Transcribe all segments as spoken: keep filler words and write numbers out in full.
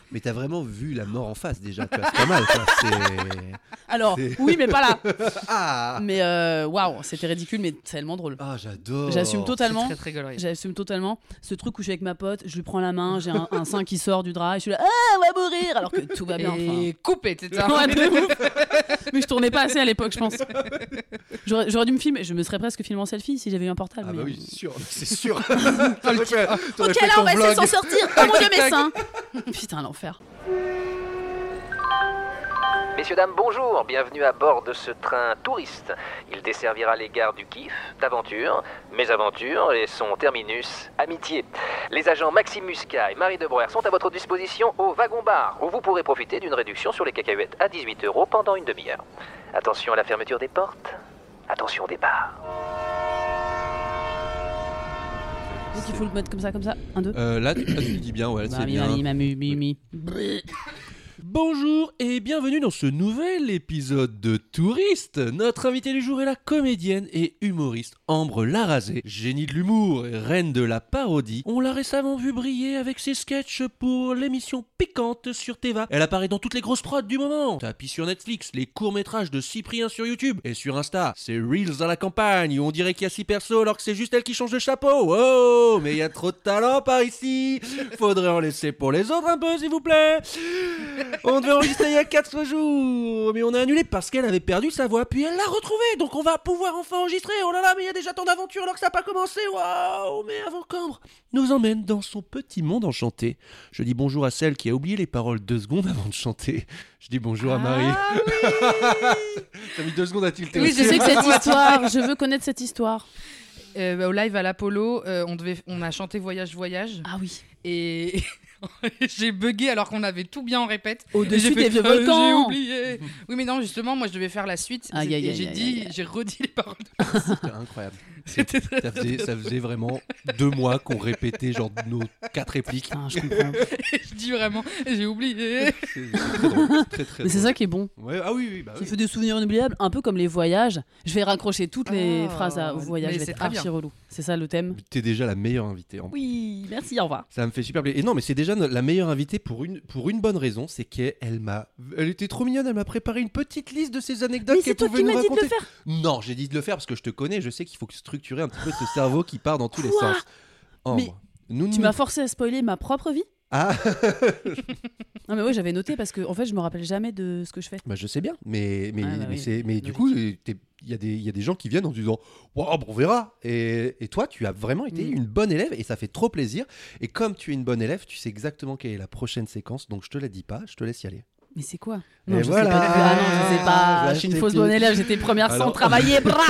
Mais t'as vraiment vu la mort en face déjà, tu vois, c'est pas mal. Quoi. C'est... Alors, c'est... oui, mais pas là. ah Mais waouh, wow, c'était ridicule, mais c'est tellement drôle. Ah, j'adore. J'assume totalement. C'est très, très gaulerie. J'assume totalement ce truc où je suis avec ma pote, je lui prends la main, j'ai un, un sein qui sort du drap et je suis là, ah, on va mourir, alors que tout va bien. Et coupé, c'est ça. Ouais, de ouf. Mais je tournais pas assez à l'époque, je pense. J'aurais, j'aurais dû me filmer, je me serais presque filmé en selfie si j'avais eu un portable. Ah mais... bah oui, c'est sûr, c'est sûr. Ok, fait, là on va essayer de s'en sortir. Oh mon dieu, mes seins. Putain, l'enfer. Messieurs, dames, bonjour, bienvenue à bord de ce train touriste. Il desservira les gares du Kiff, d'Aventure, Mésaventures et son terminus, Amitié. Les agents Maxime Muscat et Marie Debreuer sont à votre disposition au wagon-bar, où vous pourrez profiter d'une réduction sur les cacahuètes à dix-huit euros pendant une demi-heure. Attention à la fermeture des portes, attention au départ. Donc il faut le mettre comme ça, comme ça, un, deux. Euh, là, tu, là, tu le dis bien, ouais, bah, c'est mi, bien. Mi, mi, mi, mi. Bonjour et bienvenue dans ce nouvel épisode de Touriste. Notre invitée du jour est la comédienne et humoriste Ambre Larrazé. Génie de l'humour et reine de la parodie. On l'a récemment vue briller avec ses sketchs pour l'émission Piquante sur Teva. Elle apparaît dans toutes les grosses prods du moment. Tapis sur Netflix, les courts-métrages de Cyprien sur YouTube. Et sur Insta, c'est Reels à la campagne où on dirait qu'il y a six persos alors que c'est juste elle qui change de chapeau. Oh, mais il y a trop de talent par ici. Faudrait en laisser pour les autres un peu s'il vous plaît. On devait enregistrer il y a quatre jours, mais on a annulé parce qu'elle avait perdu sa voix, puis elle l'a retrouvée, donc on va pouvoir enfin enregistrer. Oh là là, mais il y a déjà tant d'aventures alors que ça n'a pas commencé. Waouh. Mais avant qu'Ambre nous emmène dans son petit monde enchanté, je dis bonjour à celle qui a oublié les paroles deux secondes avant de chanter. Je dis bonjour ah, à Marie. Oui. T'as mis deux secondes à tilter. Oui, je sais que cette histoire, je veux connaître cette histoire. Euh, bah, au live à l'Apollo, euh, on, devait, on a chanté Voyage, Voyage. Ah oui. Et... j'ai bugué alors qu'on avait tout bien en répète. Au-dessus des vieux volcans. J'ai oublié. Oui, mais non, justement, moi je devais faire la suite. Aïe, aïe, et aïe, j'ai aïe, dit, aïe, aïe. j'ai redit les paroles. C'était incroyable. C'était très, ça, faisait, ça faisait vraiment deux mois qu'on répétait genre nos quatre répliques. Putain, je comprends. Et je dis vraiment, j'ai oublié. C'est, c'est très drôle, très, très mais c'est drôle. ça qui est bon. Ouais, ah oui, oui, bah Ça oui. fait des souvenirs inoubliables, un peu comme les voyages. Je vais raccrocher toutes les Oh, phrases à, au voyage. mais Je vais c'est être très archi bien. relou. C'est ça le thème. T'es déjà la meilleure invitée. En... Oui, merci, au revoir. Ça me fait super plaisir. Et non, mais c'est déjà no- la meilleure invitée pour une, pour une bonne raison, c'est qu'elle m'a... Elle était trop mignonne, elle m'a préparé une petite liste de ses anecdotes Mais qu'elle c'est toi pouvait qui nous m'as dit de raconter. le faire. Non, j'ai dit de le faire parce que je te connais, je sais qu'il faut structurer un petit peu ce cerveau qui part dans tous les Quoi sens. Ambre, Mais nous, Tu nous- m'as forcé à spoiler ma propre vie. Ah Non mais ouais, j'avais noté parce que en fait, je me rappelle jamais de ce que je fais. Bah je sais bien, mais, mais, Ah, bah mais, oui. c'est, mais du Logique. coup, t'es- il y, a des- il y a des gens qui viennent en disant wow, bon, on verra. Et, et toi, tu as vraiment été Mm. une bonne élève et ça fait trop plaisir. Et comme tu es une bonne élève, tu sais exactement quelle est la prochaine séquence, donc je te la dis pas, je te laisse y aller. Mais c'est quoi? Et Non, je voilà. sais pas. Ah non, je sais pas. Là, Je suis je une fausse t'ai bonne piqué. élève. J'étais première sans Alors- travailler. Bra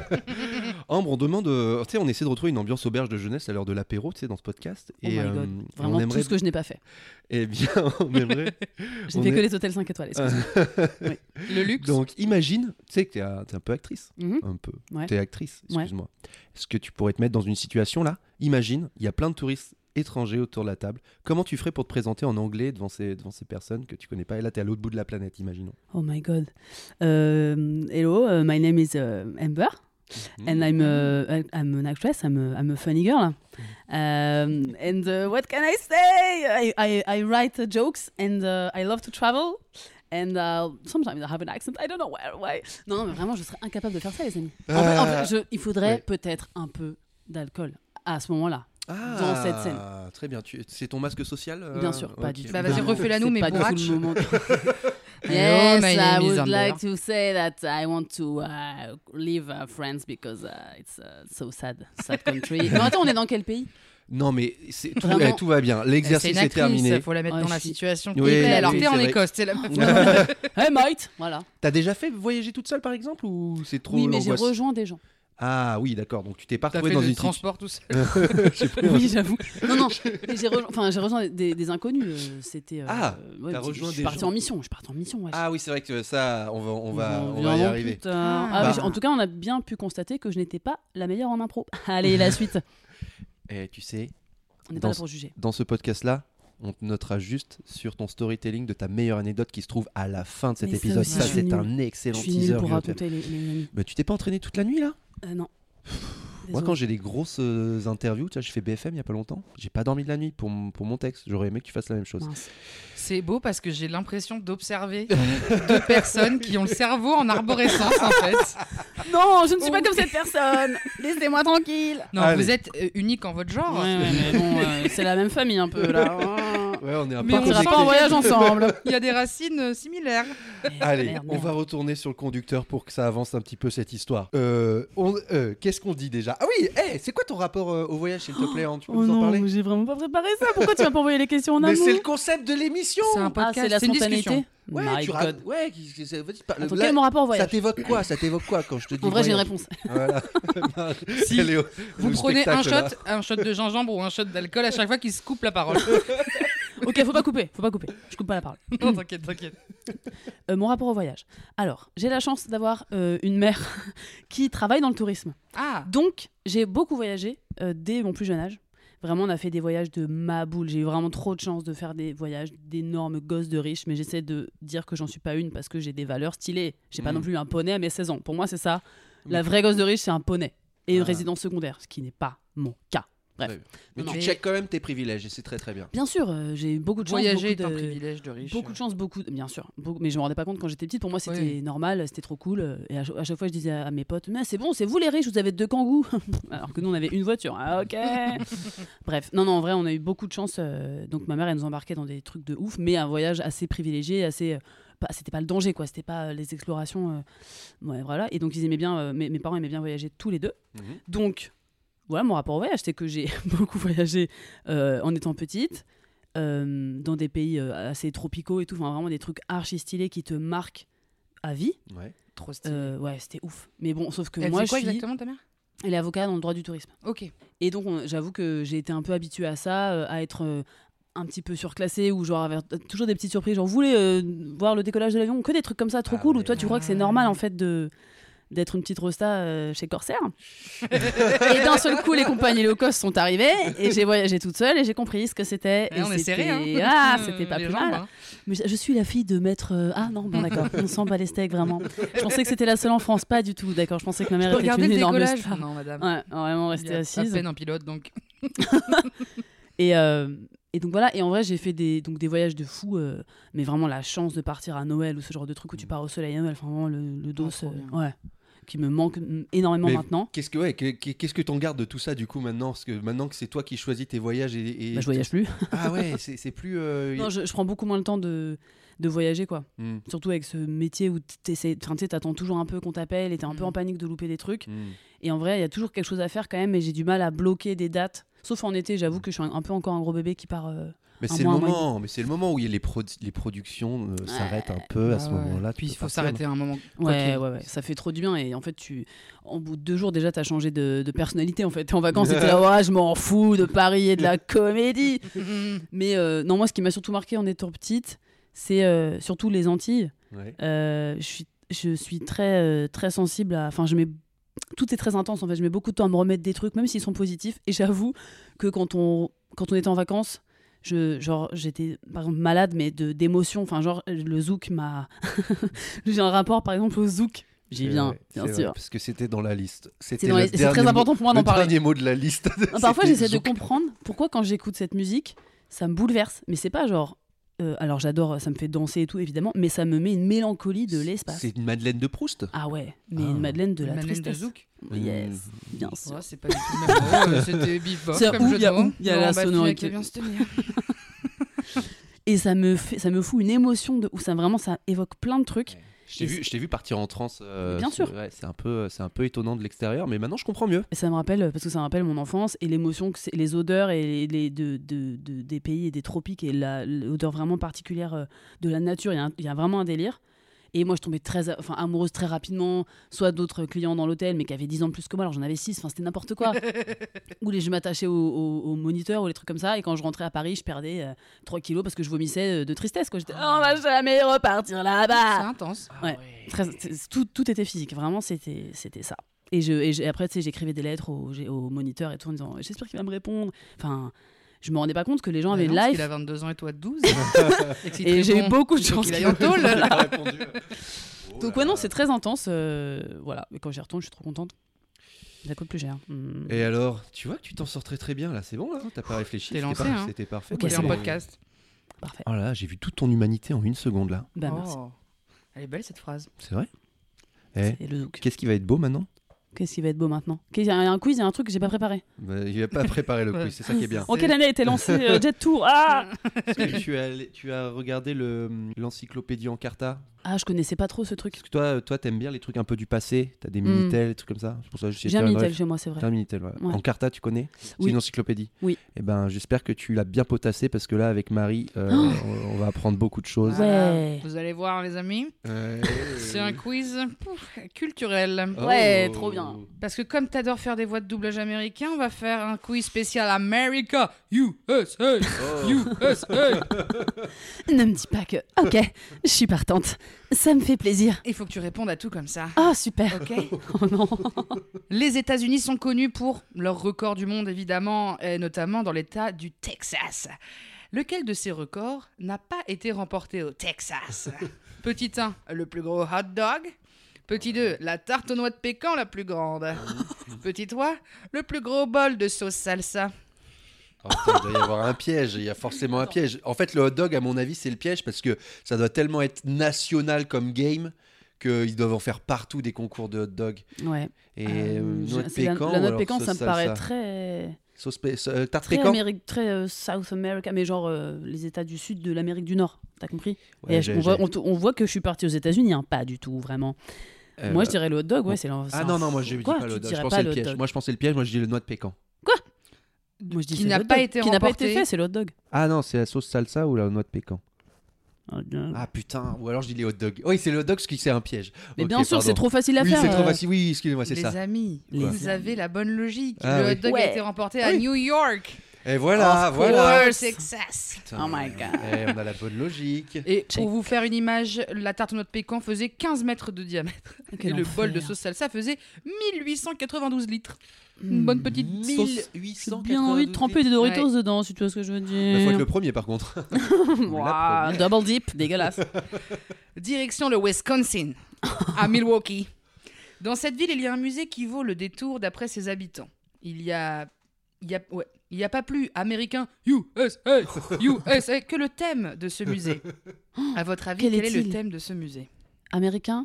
Ambre, on demande, euh, tu sais, on essaie de retrouver une ambiance auberge de jeunesse à l'heure de l'apéro, tu sais, dans ce podcast. Oh et, my euh, god. et Vraiment on aimerait, tout ce que je n'ai pas fait. eh bien, on aimerait. Je on n'ai fait est- que les hôtels cinq étoiles. Excuse-moi. Le luxe. Donc, imagine, tu sais que t'es, un- t'es un peu actrice, Mhm. un peu. Ouais. T'es actrice, Ouais. excuse-moi. Est-ce que tu pourrais te mettre dans une situation là? Imagine, il y a plein de touristes étrangers autour de la table. Comment tu ferais pour te présenter en anglais devant ces, devant ces personnes que tu connais pas? Et là, t'es à l'autre bout de la planète, imaginons. Oh my god. Uh, hello, uh, my name is uh, Amber. And I'm a, I'm an actress. I'm a, I'm a funny girl. Um, and uh, what can I say? I, I, I write uh, jokes and uh, I love to travel. And uh, sometimes I have an accent. I don't know where, why. Non, non, mais vraiment, je serais incapable de faire ça, les amis. En fait, en fait, je- il faudrait ouais. peut-être un peu d'alcool à ce moment-là. Ah, dans cette scène. Très bien. Tu, c'est ton masque social euh, Bien sûr, pas ok. du tout. Bah, vas-y, Non, refais-la nous, c'est mais pas du tout bourrache. le moment. Hello, Yes, my I name is would Amber. like to say that I want to uh, leave uh, France because uh, it's uh, so sad, sad country. Non, attends, on est dans quel pays? Non, mais c'est, tout, Vraiment. eh, tout va bien. C'est L'exercice une est actrice, terminé. faut la mettre Ouais, dans je la suis- situation. Oui, qui plaît. oui, Alors oui, t'es c'est en vrai. Écosse, t'es là. Hey mate, voilà. T'as déjà fait voyager toute seule, par exemple, ou c'est trop Oui, mais j'ai l'angoisse? rejoint des gens. Ah oui, d'accord. Donc tu t'es pas T'as retrouvé fait dans le une transport tout seul. situation. Oui, j'avoue. Non, non, mais j'ai rejoint, enfin, j'ai rejoint des, des inconnus. euh, C'était. euh, Ah, ouais, t'as je- rejoint je suis des partie gens. en mission. Je suis partie en mission. Ouais. Ah oui, c'est vrai que ça, on va, on va, on va y Vraiment, arriver. putain. Ah. Ah, Bah. mais en tout cas, on a bien pu constater que je n'étais pas la meilleure en impro. Allez, la suite. Et tu sais, On n'est Dans pas là ce- pour juger. dans ce podcast-là, on te notera juste sur ton storytelling de ta meilleure anecdote qui se trouve à la fin de cet Mais ça épisode. aussi, Ça, je suis c'est un nulle. Je excellent suis teaser. nulle pour Guillaume. raconter les, les amis. Mais tu t'es pas entraîné toute la nuit là? Euh, non. Moi, quand j'ai des grosses euh, interviews, tu vois, j'ai fait B F M il y a pas longtemps. J'ai pas dormi de la nuit pour, mon- pour mon texte. J'aurais aimé que tu fasses la même chose. Mince. C'est beau parce que j'ai l'impression d'observer deux personnes qui ont le cerveau en arborescence en fait. Non, je ne suis pas comme cette personne. Laissez-moi tranquille. Non, Allez. vous êtes euh, unique en votre genre. Ouais, ouais, mais bon, euh, c'est la même famille un peu là. Ouais, on est un Mais peu on On ira sent pas en voyage ensemble. Il y a des racines euh, similaires. Allez, Merde, on merde. va retourner sur le conducteur pour que ça avance un petit peu cette histoire. Euh, on- euh, Qu'est-ce qu'on dit déjà? Ah oui, hey, c'est quoi ton rapport euh, au voyage, s'il te plaît, hein, tu peux Oh nous en non, parler? mais j'ai vraiment pas préparé ça. Pourquoi tu m'as pas envoyé les questions en Mais amont? c'est le concept de l'émission. C'est un Ah, podcast, c'est la c'est une spontanéité. discussion. Ouais, My tu ra- God. ouais, qui- qui- ça- vas-y, parle. Attends, Là, quel est mon rapport au ça voyage? t'évoque quoi? Ça t'évoque quoi quand je te dis En vrai, j'ai une voyage? réponse. Voilà. Si Elle est au- Vous au prenez un spectacle, shot, là. un shot de gingembre ou un shot d'alcool à chaque fois qu'il se coupe la parole. Ok, faut pas couper, faut pas couper. Je coupe pas la parole. Non, t'inquiète, t'inquiète. Euh, mon rapport au voyage. Alors, j'ai la chance d'avoir euh, une mère qui travaille dans le tourisme. Ah, Donc, j'ai beaucoup voyagé euh, dès mon plus jeune âge. Vraiment, on a fait des voyages de ma boule. J'ai eu vraiment trop de chance de faire des voyages d'énormes gosses de riches, mais j'essaie de dire que j'en suis pas une parce que j'ai des valeurs stylées. J'ai pas Mm. non plus un poney à mes seize ans. Pour moi, c'est ça. La vraie gosse de riche, c'est un poney et une Ah. résidence secondaire, ce qui n'est pas mon cas. Bref. Très bien. Mais Non, tu non. checkes quand même tes privilèges et c'est très très bien. Bien sûr, euh, j'ai eu beaucoup de chance. voyager est beaucoup un de... privilège de riche. Beaucoup de chance, beaucoup, de- bien sûr. Beaucoup- Mais je me rendais pas compte quand j'étais petite. Pour moi, c'était Oui. normal, c'était trop cool. euh, Et à, ch- à chaque fois, je disais à, à mes potes, mais c'est bon, c'est vous les riches, vous avez deux kangous. Alors que nous, on avait une voiture. Ah, ok. Bref, non, non, en vrai, on a eu beaucoup de chance. euh, Donc ma mère, elle nous embarquait dans des trucs de ouf, mais un voyage assez privilégié, assez. euh, pas- C'était pas le danger, quoi. C'était pas euh, les explorations. euh, Ouais, voilà. Et donc ils aimaient bien. euh, mes, mes parents aimaient bien voyager tous les deux. Mhm. Donc, voilà, mon rapport au voyage, c'est que j'ai beaucoup voyagé euh, en étant petite, euh, dans des pays euh, assez tropicaux et tout, enfin, vraiment des trucs archi stylés qui te marquent à vie. Ouais. Trop stylé. Euh, ouais, c'était ouf. Mais bon, sauf que Elle moi, fait je quoi suis... exactement ta mère Elle est avocate dans le droit du tourisme. Ok. Et donc, on- j'avoue que j'ai été un peu habituée à ça, euh, à être... euh, un petit peu surclassée ou genre avoir toujours des petites surprises, genre vous voulez euh, voir le décollage de l'avion, que des trucs comme ça trop Ah cool, ouais. où toi tu crois que c'est Ah. normal en fait de d'être une petite rosta euh, chez Corsair. Et d'un seul coup les compagnies low cost sont arrivées et j'ai voyagé toute seule et j'ai compris ce que c'était. Eh, on est serré, hein. c'était- Ah, c'était pas Les plus jambes, mal. hein. Mais je je suis la fille de maître. euh, Ah non, bon d'accord, on s'en bat les steaks vraiment. Je pensais que c'était la seule en France, pas du tout. D'accord, je pensais que ma mère était Regardez une le énorme décollage. star. Non, madame. Ouais, vraiment Il y rester a à assise. peine un pilote, donc. Et, euh, et donc voilà, et en vrai j'ai fait des, donc des voyages de fou, euh, mais vraiment la chance de partir à Noël ou ce genre de truc où tu pars au soleil à Noël, enfin vraiment le, le dos, trop euh, bien. ouais, qui me manque mm, énormément Mais maintenant. Qu'est-ce que ouais, que- que- qu'est-ce que t'en gardes de tout ça du coup maintenant? Parce que maintenant que c'est toi qui choisis tes voyages et, et- Bah, je voyage plus. Ah ouais, c'est c'est plus. euh, Non, je, je prends beaucoup moins le temps de, de voyager, quoi. Hmm, Surtout avec ce métier où t'essaies- enfin, tu sais, t'attends toujours un peu qu'on t'appelle et t'es un peu Mm. en panique de louper des trucs. hmm. Et en vrai, il y a toujours quelque chose à faire quand même, mais j'ai du mal à bloquer des dates. Sauf en été, j'avoue que je suis un, un peu encore un gros bébé qui part. euh, Mais Un c'est le mois, un mois et moment, mais c'est le moment où il y a les, produ- les productions euh, s'arrêtent un peu à ce Ah ouais. moment-là. tu Puis il peux faut partir, s'arrêter un moment. quoi Ouais, qu'il- ouais, ouais, ça fait trop du bien. Et en fait, tu, en bout de deux jours, déjà, t'as changé de, de personnalité. En fait, t'es en vacances, t'étais là, ouais, je m'en fous de Paris et de la comédie. Mais euh, non, moi, ce qui m'a surtout marqué en étant petite, c'est euh, surtout les Antilles. Ouais. Euh, je suis, je suis très, euh, très sensible à. Enfin, je mets. Tout est très intense en fait. Je mets beaucoup de temps à me remettre des trucs, même s'ils sont positifs. Et j'avoue que quand on, quand on était en vacances, je, genre, j'étais par exemple malade, mais de, d'émotion. Enfin, genre, le zouk m'a. J'ai un rapport par exemple au zouk. J'y C'est viens, vrai, bien c'est sûr. vrai, parce que c'était dans la liste. C'était dans le les- c'est dernier très mot- important pour moi d'en le parler. dernier mot de la liste. Non, parfois, C'était j'essaie de Zouk. comprendre pourquoi quand j'écoute cette musique, ça me bouleverse. Mais c'est pas genre. euh, alors j'adore, ça me fait danser et tout évidemment, mais ça me met une mélancolie de l'espace. C'est une Madeleine de Proust. Ah ouais, mais Ah. une Madeleine de la Madeleine de tristesse. Zouk. Yes, Mmh. bien sûr. Ouais, c'est pas du tout le même mot. euh, C'était bif-bof C'est comme où, jeu y a de mots. où, y a Bon, la bah, puis, sonorité. qui vient se tenir. Et ça me fait, ça me fout une émotion de où ça vraiment ça évoque plein de trucs. Je t'ai Et vu, c'est- je t'ai vu partir en transe. euh, Bien c'est- sûr. ouais, c'est un peu, c'est un peu étonnant de l'extérieur, mais maintenant je comprends mieux. Et ça me rappelle parce que ça me rappelle mon enfance et l'émotion que c'est, les odeurs et les de, de, de- des pays et des tropiques et la, l'odeur vraiment particulière euh, de la nature. Il y a un- il y, a vraiment un délire. Et moi, je tombais très, a- enfin, amoureuse très rapidement, soit d'autres clients dans l'hôtel, mais qui avaient dix ans de plus que moi, alors j'en avais six, enfin, c'était n'importe quoi. Ou les, je m'attachais au, au, au moniteur ou les trucs comme ça, et quand je rentrais à Paris, je perdais euh, trois kilos parce que je vomissais euh, de tristesse. Quoi. J'étais, oh, on va jamais repartir C'est là-bas. intense. Ouais. Très- c'est- tout, tout était physique, vraiment, c'était, c'était ça. Et, je, et, je- et après, tu sais, j'écrivais des lettres au, j'ai- au moniteur et tout en disant, j'espère qu'il va me répondre. Enfin, je me rendais pas compte que les gens avaient Bah une non, parce life. qu'il a vingt-deux ans et toi douze. Et, Et j'ai eu beaucoup de chance qu'il aille qu'il en tôle. Il a répondu. Donc ouais, non, c'est très intense. euh, voilà, mais quand j'y retourne, je suis trop contente. Ça coûte plus cher. Mm. Et alors, tu vois que tu t'en sors très très bien là, c'est bon là, t'as pas réfléchi, T'es c'était, lancé, par- hein. c'était parfait. Ok, C'est c'est un bon. podcast. Parfait. Oh là là, j'ai vu toute ton humanité en une seconde là, Bah, merci. Oh. Elle est belle cette phrase. c'est vrai. Eh, C'est le zouk. qu'est-ce qui va être beau maintenant? Qu'est-ce qui va être beau maintenant? Il y a un quiz, il y a un truc que j'ai pas préparé. Bah, il va pas préparer le quiz, c'est ça qui est bien. En quelle année a été lancé euh, Jet Tour? Ah Est-ce que tu as, tu as regardé le, l'encyclopédie Encarta? Ah, je connaissais pas trop ce truc. Parce que toi, toi, t'aimes bien les trucs un peu du passé, t'as des Mm. Minitel, des trucs comme ça. C'est pour ça que je J'ai un Minitel chez moi, c'est vrai. T'as un Minitel, ouais. Ouais. Encarta, tu connais? C'est Oui. une encyclopédie. Oui. Et ben, j'espère que tu l'as bien potassé parce que là, avec Marie, euh, Oh. on, on va apprendre beaucoup de choses. Ouais. Vous allez voir, les amis. Ouais. C'est un quiz pouf, culturel. Oh. Ouais, trop bien. Parce que comme t'adores faire des voix de doublage américain, on va faire un quiz spécial America, U S A, Oh. U S A. Ne me dis pas que. Ok, je suis partante. Ça me fait plaisir. Il faut que tu répondes à tout comme ça. Ah, super. Ok. Oh non. Les États-Unis sont connus pour leur record du monde, évidemment, et notamment dans l'État du Texas. Lequel de ces records n'a pas été remporté au Texas? Petit un, le plus gros hot dog. Petit deux, la tarte aux noix de pécan la plus grande. Petit trois, le plus gros bol de sauce salsa. Oh, putain, il doit y avoir un piège, il y a forcément un piège. En fait, le hot dog, à mon avis, c'est le piège parce que ça doit tellement être national comme game qu'ils doivent en faire partout des concours de hot dog. Ouais. Et Euh, euh, noix de c'est la- pécan. La, noix ou de alors pécan, sauce ça me salsa. paraît très. Sauce pé- euh, tarte Très, pécan. Amérique, très euh, South America, mais genre euh, les États du Sud de l'Amérique du Nord. T'as compris? Ouais, Et j'ai- on, voit, j'ai- on, t- on voit que je suis partie aux États-Unis, hein, pas du tout, vraiment. Euh, Moi, je dirais le hot dog, ouais, bon. c'est l'en- c'est Ah un non, non, fou- moi je dis Quoi, pas le tu hot dog. Je dirais pensais pas le hot piège. dog. Moi je pensais le piège, moi je dis le noix de pécan. Moi, je dis Qui c'est n'a le hot pas dog. été Qui n'a pas remporté. été fait, c'est le hot dog. Ah non, c'est la sauce salsa ou la noix de pécan. Hot dog. Ah putain, ou alors je dis les hot dogs. Oui, c'est le hot dog parce que c'est un piège. Mais Ok, bien sûr, pardon. c'est trop facile à Oui, faire. c'est trop euh. facile. Oui, excusez-moi, c'est Les ça. amis, Les vous amis. avez la bonne logique. Ah le oui. hot dog Ouais. a été remporté Ah à oui. New York. Et voilà, Of voilà. Au Texas. Putain, Oh my God. eh, on a la bonne logique. Et Check. pour vous faire une image, la tarte aux noix de pécan faisait quinze mètres de diamètre. Quel et le bol de enfer. sauce salsa faisait mille huit cent quatre-vingt-douze litres. Hmm. Une bonne petite sauce. J'ai bien envie de tremper des Doritos dedans, si tu vois ce que je veux Il faut être dire. le premier par contre. Ouah, double dip, dégueulasse. Direction le Wisconsin, à Milwaukee. Dans cette ville, il y a un musée qui vaut le détour d'après ses habitants. Il y a... Il y a, ouais, il y a pas plus américain U S A, U S A que le thème de ce musée. À votre avis, Quel quel, est le est-il thème de ce musée? Américain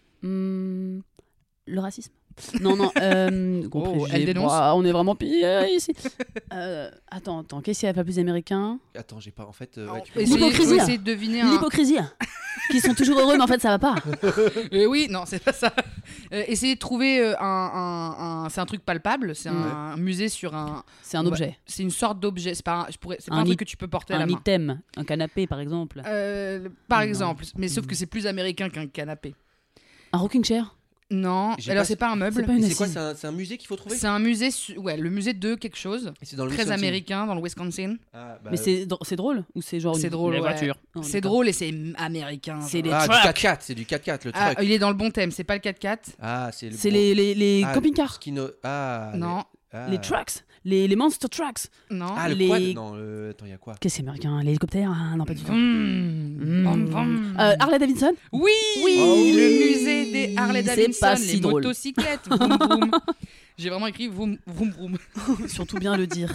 Hmm, le racisme. Non, non, euh, gros Oh, préjugés. elle dénonce. Ouah, on est vraiment pire ici. Euh, attends, attends, qu'est-ce qu'il n'y a pas plus américain? Attends, j'ai pas en fait. euh, ouais, tu peux- Essayez- L'hypocrisie. essayez de deviner un... L'hypocrisie. Qui sont toujours heureux, mais en fait, ça va pas. Euh, oui, non, c'est pas ça. Euh, essayez de trouver euh, un, un- un- c'est un truc palpable. C'est un, un musée sur un. C'est un on va- objet. C'est une sorte d'objet. C'est pas, un, je pourrais, c'est pas Un un, truc it- que tu peux porter à la Un main. item, un canapé, par exemple. Euh, par Non. exemple, mais sauf que c'est plus américain qu'un canapé. Un rocking chair. Non, J'ai alors pas- c'est pas un meuble. C'est pas une C'est quoi? assise. C'est un, c'est un musée qu'il faut trouver? C'est un musée, su- ouais, le musée de quelque chose, Et c'est dans le très Wisconsin. américain dans le Wisconsin. Ah, bah, Mais c'est dr- c'est drôle ou c'est genre C'est une- drôle, les ouais. voitures. Oh, c'est d'accord. drôle et c'est américain. C'est genre. les Ah, du trucks. quatre-quatre, c'est du quatre-quatre, le Ah, truck. il est dans le bon thème. C'est pas le quatre-quatre. Ah, c'est le C'est gros- les, les, les Ah, camping-cars, Skino... Ah, Non, les... ah. les trucks, les, les monster trucks. non. Ah, le les- quad? Non, le... attends, il y a quoi? Qu'est-ce que c'est américain? L'hélicoptère? Ah, non, pas du tout. Vroom, Mm. vroom, vroom. Euh, Harley Davidson? Oui, Oui. le musée des Harley C'est Davidson, pas les si drôle. motocyclettes. Vroom, vroom. J'ai vraiment écrit vroom, vroom, vroom. Surtout bien le dire.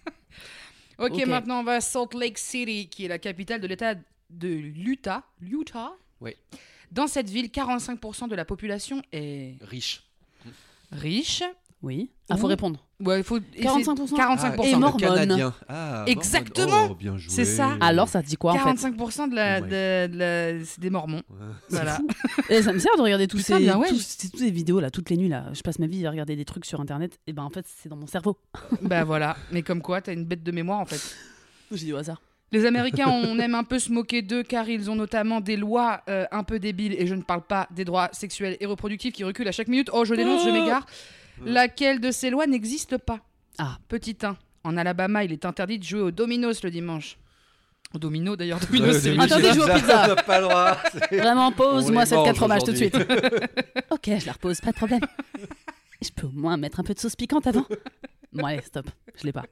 Ok, Ok. maintenant on va à Salt Lake City, qui est la capitale de l'État de l'Utah. L'Utah. Oui. Dans cette ville, quarante-cinq pour cent de la population est Riche. riche. Oui. Ah, faut Ouh. répondre. Ouais, il faut essayer- quarante-cinq pour cent. quarante-cinq pour cent. Et le Mormone. Canadien. Ah, Exactement. Mormone. Oh, bien joué. C'est ça. Alors, ça te dit quoi en fait? quarante-cinq pour cent de la, Ouais. de, de la- c'est des Mormons. Ouais. Voilà. Et ça me sert de regarder tous Putain, ces, bien ouais. tous- ces- toutes ces vidéos là, toutes les nuits là. Je passe ma vie à regarder des trucs sur internet. Et ben en fait, c'est dans mon cerveau. Bah voilà. Mais comme quoi, t'as une bête de mémoire en fait. J'ai dit au hasard. Les Américains, on aime un peu se moquer d'eux car ils ont notamment des lois euh, un peu débiles et je ne parle pas des droits sexuels et reproductifs qui reculent à chaque minute. Oh, je dénonce, je m'égare. Laquelle de ces lois n'existe pas? Ah. Petit un. En Alabama, il est interdit de jouer au dominos le dimanche. Au domino d'ailleurs, dominos Euh, c'est de Michel. Interdit de jouer aux pizzas. On n'a pas le droit. c'est- Vraiment, On pose-moi les cette mange quatre fromages tout de suite. aujourd'hui. Ok, je la repose, pas de problème. Je peux au moins mettre un peu de sauce piquante avant. Bon allez, stop. Je l'ai pas.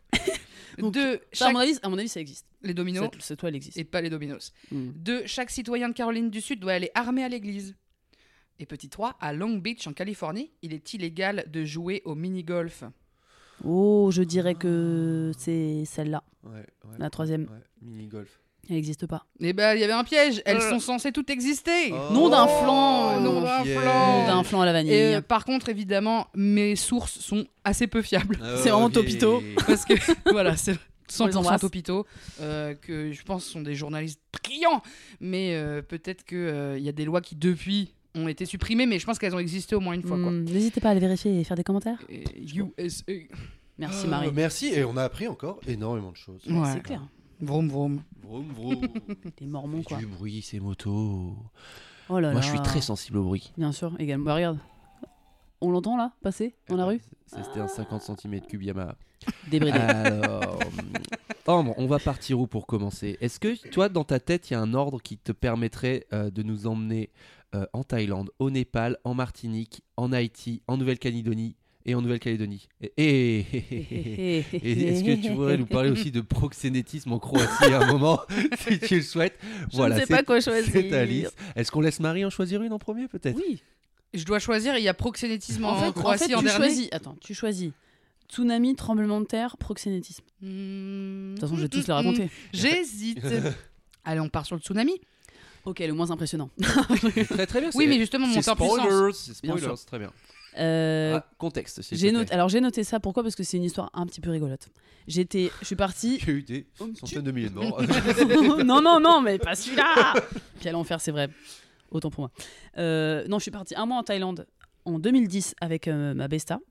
Deux, Ça, à, chaque- mon avis, à mon avis, ça existe. les dominos C'est- C'est toi, elle existe. et pas les dominos. Mm. Deux, chaque citoyen de Caroline du Sud doit aller armé à l'église. Et petit trois, à Long Beach, en Californie, il est illégal de jouer au mini-golf. Oh, je dirais que c'est celle-là, Ouais, ouais, la troisième. ouais, mini-golf. Elle n'existe pas. Eh ben, il y avait un piège. Elles Euh. sont censées toutes exister. Oh, Nom d'un flan, nom d'un piège. flan. Nom d'un flan à la vanille. Et euh, par contre, évidemment, mes sources sont assez peu fiables. C'est vraiment Ok. Topito. Parce que, voilà, c'est cent On les pour cent embrasse. Topito, euh, que je pense sont des journalistes brillants. Mais euh, peut-être qu'il y a des lois qui, depuis, ont été supprimées. Mais je pense qu'elles ont existé au moins une fois. Quoi. Hmm, N'hésitez pas à les vérifier et faire des commentaires. Et U S A. Merci Ah, Marie. merci, et on a appris encore énormément de choses. Ouais. C'est clair. Vroom vroom. Vroom, vroom. Les mormons quoi. Du bruit, ces motos. Oh là là. Moi, je suis très sensible au bruit. Bien sûr, également. Bah, regarde. On l'entend là, passer dans la rue Ça, C'était un cinquante centimètres cube Yamaha. Débridé. Alors, Ambre, on va partir où pour commencer? Est-ce que toi, dans ta tête, il y a un ordre qui te permettrait euh, de nous emmener euh, en Thaïlande, au Népal, en Martinique, en Haïti, en Nouvelle-Calédonie et en Nouvelle-Calédonie? Et, et- et- et est-ce que tu pourrais nous parler aussi de proxénétisme en Croatie à un moment, si tu le souhaites? Je Voilà, ne sais c'est- pas quoi choisir. c'est ta liste. Est-ce qu'on laisse Marie en choisir une en premier, peut-être? Oui. Je dois choisir, il y a proxénétisme en, En fait, en Croatie fait, en tu dernier. choisis. Attends, tu choisis. Tsunami, tremblement de terre, proxénétisme. Hmm. De toute façon, je vais tous les raconter. J'hésite. Allez, on part sur le tsunami. Ok, le moins impressionnant. Très très bien. Oui, c'est- mais justement, c'est monter en puissance. spoilers, c'est Bien spoilers, sûr. très bien. Euh, Ah, contexte, s'il j'ai te noté, plaît. alors j'ai noté ça, pourquoi? Parce que c'est une histoire un petit peu rigolote. J'étais, je suis partie. Il y a eu des Oh, centaines de milliers de morts. non, non, non, mais pas celui-là. Puis à l'enfer, c'est vrai. Autant pour moi. Euh, non, je suis partie un mois en Thaïlande en deux mille dix avec euh, ma besta.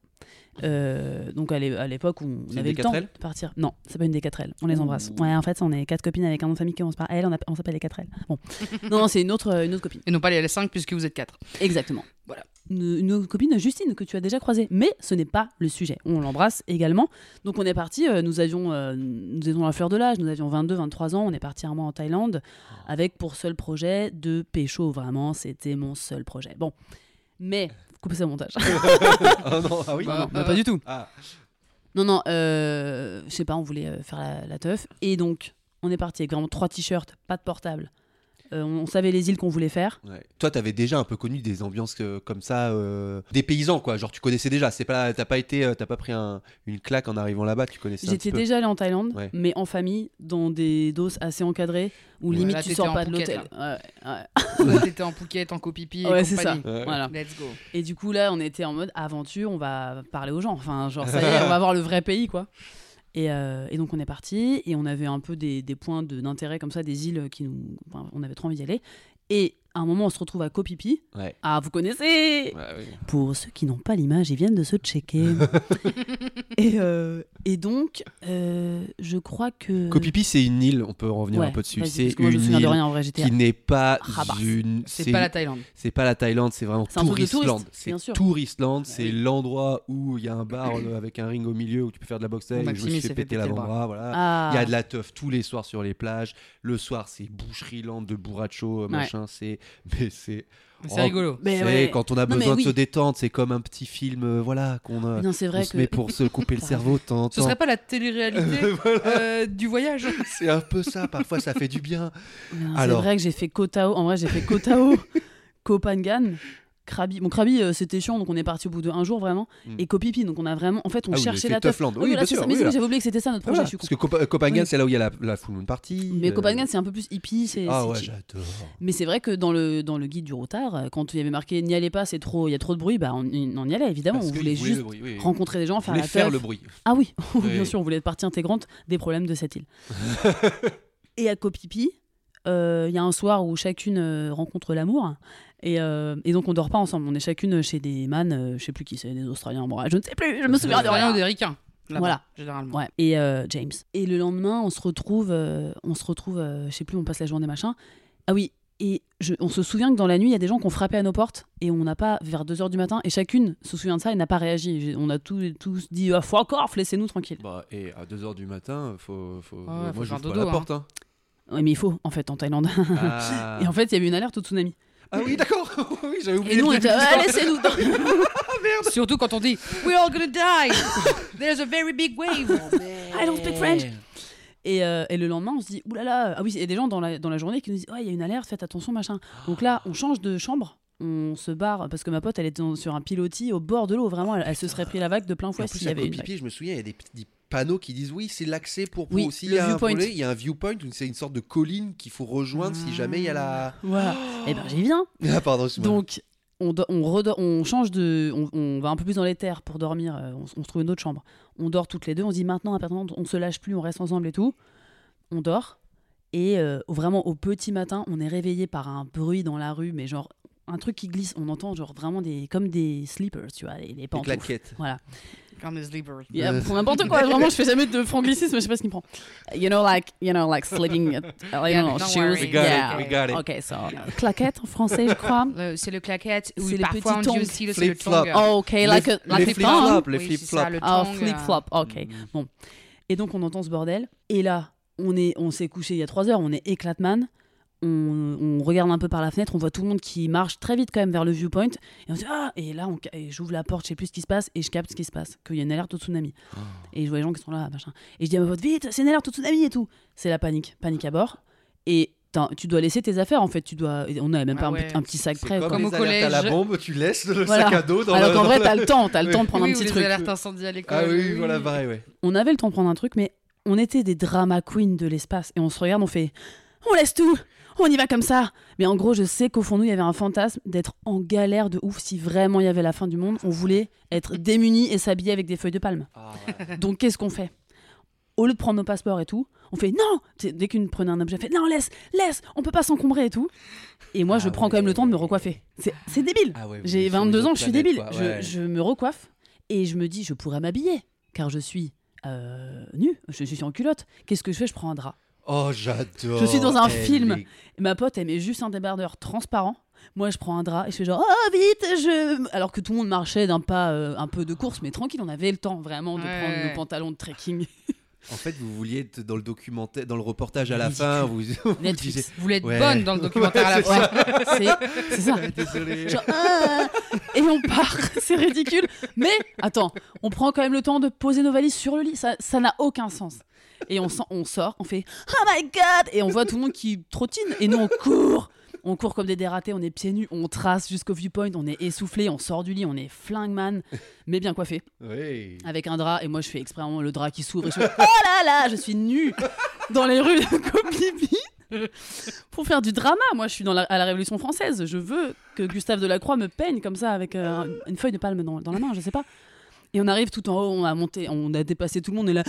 Euh, donc à l'é- à l'époque où on C'est une avait des le temps quatre de partir. Non, c'est pas une des quatre L. On les Ouh. embrasse. Ouais, en fait, on est quatre copines avec un nom de famille qui commence par L. On, a- on s'appelle les quatre L. Bon, non, non, c'est une autre, une autre copine. Et non pas les L cinq puisque vous êtes quatre. Exactement. Voilà. Une, une autre copine, Justine, que tu as déjà croisée. Mais ce n'est pas le sujet. On l'embrasse également. Donc on est parti. euh, nous avions, euh, nous étions à la fleur de l'âge. Nous avions vingt-deux, vingt-trois ans. On est parti un mois en Thaïlande avec pour seul projet de pécho. Vraiment, c'était mon seul projet. Bon, mais coupez ça au montage. Ah non, ah oui. Non, non, bah, pas du tout. Ah. Non, non, euh, je sais pas, on voulait euh, faire la, la teuf. Et donc, on est parti avec vraiment trois t-shirts, pas de portable. Euh, on, on savait les îles qu'on voulait faire. Ouais. Toi, t'avais déjà un peu connu des ambiances euh, comme ça, euh, des paysans, quoi. Genre, tu connaissais déjà. C'est pas, t'as pas été, euh, t'as pas pris un- une claque en arrivant là-bas. Tu connaissais un J'étais petit peu. déjà allée en Thaïlande, Ouais. mais en famille, dans des doses assez encadrées, où Ouais, limite là, tu t'étais sors en pas de Phuket, l'hôtel. Ouais, ouais. Là, t'étais en Phuket, en copipi et Ouais, c'est ça. compagnie. Ouais. Voilà. Let's go. Et du coup, là, on était en mode aventure, on va parler aux gens. Enfin, genre, ça y est, on va voir le vrai pays, quoi. Et, euh, et donc, on est parti, et on avait un peu des, des points de- d'intérêt comme ça, des îles qui nous. Enfin, on avait trop envie d'y aller. Et à un moment, on se retrouve à Koh Phi Phi. Ouais. Ah, vous connaissez? Ouais, oui. Pour ceux qui n'ont pas l'image, ils viennent de se checker. et, euh, et donc, euh, je crois que. Koh Phi Phi, c'est une île. On peut revenir Ouais, un peu dessus. vas-y, C'est parce que moi, je me une souviens de île rien en vrai. J'étais. qui n'est pas Rabat. une. C'est pas la Thaïlande. C'est pas la Thaïlande, c'est vraiment C'est un truc de Touristland. touriste, C'est bien sûr. Touristland, c'est oui. l'endroit où il y a un bar euh, avec un ring au milieu où tu peux faire de la boxe thaï, où je me Maximus suis s'est fait fait péter péter le l'avant-bras, voilà. Ah. Il y a de la teuf tous les soirs sur les plages. Le soir, c'est boucherie land de burracho, machin. C'est, mais c'est, C'est Oh, rigolo. Mais c'est ouais. quand on a Non, besoin mais oui. de se détendre, c'est comme un petit film, euh, voilà, qu'on a. Non, c'est On vrai se que. met pour se couper le cerveau de temps en Ce temps. serait pas la télé-réalité Voilà. euh, du voyage. C'est un peu ça. Parfois, ça fait du bien. Non, c'est Alors. vrai que j'ai fait Koh Tao. En vrai, j'ai fait Koh Tao, Koh Phangan, Krabi. Bon, Krabi, euh, c'était chiant, donc on est parti au bout d'un jour vraiment. Mm. Et Koh Phi Phi, donc on a vraiment. En fait, on Ah, vous avez cherchait fait la teuf. Teufland. Ah Oui, voilà, bien c'est sûr, ça. Mais oui, oui, là. j'avais oublié que c'était ça notre projet. Voilà, Je suis parce con. que Copa- Copenhagen, Oui. c'est là où il y a la, la full moon party. Mais euh, Koh Phangan, c'est un peu plus hippie. C'est, Ah c'est ouais, chill. j'adore. Mais c'est vrai que dans le, dans le guide du routard, euh, quand il y avait marqué n'y allez pas, c'est trop, il y a trop de bruit, bah on, on y allait évidemment. Parce on que voulait il voulait juste le bruit, oui, oui. rencontrer des gens, Il faire voulait la faire teuf. le bruit. Ah oui, Oui. bien sûr, on voulait être partie intégrante des problèmes de cette île. Et à Koh Phi Phi, euh, il y a un soir où chacune euh, rencontre l'amour. Et, euh, et donc on dort pas ensemble, on est chacune chez des man, euh, je sais plus qui c'est, des Australiens, bon, je ne sais plus, je me souviens de rien rien. ou des ricains. là-bas, Voilà. Généralement. Ouais. Et euh, James. Et le lendemain, on se retrouve, euh, on se retrouve, euh, je sais plus, on passe la journée machin. Ah oui. Et je- on se souvient que dans la nuit, il y a des gens qui ont frappé à nos portes et on n'a pas, vers deux heures du matin, et chacune se souvient de ça et n'a pas réagi. J'ai- On a tous, tous dit, ah, faut encore, laissez-nous tranquille. Bah, et à deux heures du matin, faut, faut... Ouais, moi, faut je faire pas dodo, la hein. porte. Hein. Ouais, mais il faut, en fait, en Thaïlande. Ah. Et en fait, il y avait une alerte au tsunami. Ah oui, d'accord. Oui, j'avais oublié. Et nous, on le était, début de ah, l'histoire. laissez-nous. Surtout quand on dit We're all gonna die. There's a very big wave. I don't speak French. Et, euh, et le lendemain, on se dit, oulala, ah oui, il y a des gens dans la, dans la journée qui nous disent, ouais, il y a une alerte, faites attention, machin. Donc là, on change de chambre on se barre parce que ma pote, elle était dans- sur un pilotis au bord de l'eau. Vraiment, elle, elle se serait pris la vague de plein Et fouet en plus, s'il y à avait une Copipi, vague. je me souviens, il y a des petits panneaux qui disent oui, c'est l'accès pour, pour Oui, aussi le il y a un viewpoint. volet, il y a un viewpoint, où c'est une sorte de colline qu'il faut rejoindre si jamais il y a la. Voilà. Et ben j'y viens. Ah, pardon, excuse-moi. Donc, on, do- on, redo- on change de. On, on va un peu plus dans les terres pour dormir. euh, On, s- on se trouve une autre chambre. On dort toutes les deux. On se dit maintenant, à partir de maintenant, on se lâche plus, on reste ensemble et tout. On dort. Et euh, vraiment, au petit matin, on est réveillé par un bruit dans la rue, mais genre un truc qui glisse. On entend genre vraiment des. Comme des sleepers, tu vois, les, les Des pantoufles. claquettes. Voilà. Comme les sleepers. Il y a pour n'importe quoi. Vraiment, je fais jamais de franglicisme, je sais pas ce qu'il me prend. You know, like, you know, like sleeping, uh, you Yeah, know, don't shoes. worry. We got yeah. it, we got it. Ok, so claquette en français, je crois. Le- c'est le claquette ou C'est le parfois petit on dit tongs. aussi le, c'est le Flip-flop. tongue. Oh, ok, like les a, like les a thong. flip-flops, les Oui, c'est flip-flops. ça, le Ah, tongue, flip-flop, ok. Mm. Bon. Et donc, on entend ce bordel. Et là, on, est, on s'est couché il y a trois heures, on est éclatman. On, on regarde un peu par la fenêtre, on voit tout le monde qui marche très vite quand même vers le viewpoint. Et on se dit, ah, et là, on ca- et j'ouvre la porte, je sais plus ce qui se passe, et je capte ce qui se passe, qu'il y a une alerte au tsunami. Oh. Et je vois les gens qui sont là, machin. Et je dis à ma pote, vite, c'est une alerte au tsunami et tout. C'est la panique, panique à bord. Et t'as- tu dois laisser tes affaires en fait. Tu dois, et on n'avait même Ah pas un ouais. petit- un, petit sac C'est prêt. comme quoi. Comme les au alertes à la collège. bombe, tu laisses le Voilà. sac à dos dans Alors le- qu'en dans vrai, le- t'as le temps, t'as le temps de prendre Oui, un ou petit les truc. alertes incendie à l'école. Ah oui, voilà, pareil, ouais. On avait le temps de prendre un truc, mais on était des drama queens de l'espace. Et on se regarde, on fait, on laisse tout, on y va comme ça. Mais en gros, je sais qu'au fond de nous, il y avait un fantasme d'être en galère de ouf si vraiment il y avait la fin du monde. On voulait être démunis et s'habiller avec des feuilles de palme. Ah, ouais. Donc qu'est-ce qu'on fait? Au lieu de prendre nos passeports et tout, on fait non. T'sais, dès qu'une prenait un objet, on fait non, laisse, laisse, on peut pas s'encombrer et tout. Et moi, Ah je prends quand même le temps de me recoiffer. C'est c'est débile. Ah ouais, vous J'ai êtes sur vingt-deux une ans, autre je suis planète, débile. quoi, Je, ouais. je me recoiffe et je me dis, je pourrais m'habiller car je suis euh, nue, je suis en culotte. Qu'est-ce que je fais? Je prends un drap. Oh, j'adore. Je suis dans un Elle film. est- Et ma pote, elle met juste un débardeur transparent. Moi, je prends un drap et je fais genre, oh vite, je. Alors que tout le monde marchait d'un pas euh, un peu de course, mais tranquille, on avait le temps vraiment de Ouais. prendre nos pantalons de trekking. En fait, vous vouliez être dans le documentaire, dans le reportage à la Ridicule. fin. Vous, vous disiez. Netflix. Vous voulez être Ouais. bonne dans le documentaire à la Ouais, fin. C'est c'est ça. Désolé. Genre, ah et on part, c'est ridicule. Mais attends, on prend quand même le temps de poser nos valises sur le lit, ça ça n'a aucun sens. Et on, sent- on sort, on fait oh my god, et on voit tout le monde qui trottine, et nous on court, on court comme des dératés, on est pieds nus, on trace jusqu'au viewpoint, on est essoufflé, on sort du lit, on est flingue-man, mais bien coiffé, Oui. avec un drap, et moi je fais exprès vraiment le drap qui s'ouvre, et je fais oh là là, je suis nue dans les rues de Copipi. Pour faire du drama, moi je suis dans la, à la Révolution française. Je veux que Gustave Delacroix me peigne comme ça avec euh, une feuille de palme dans, dans la main, je sais pas. Et on arrive tout en haut, on a monté, on a dépassé tout le monde, et là,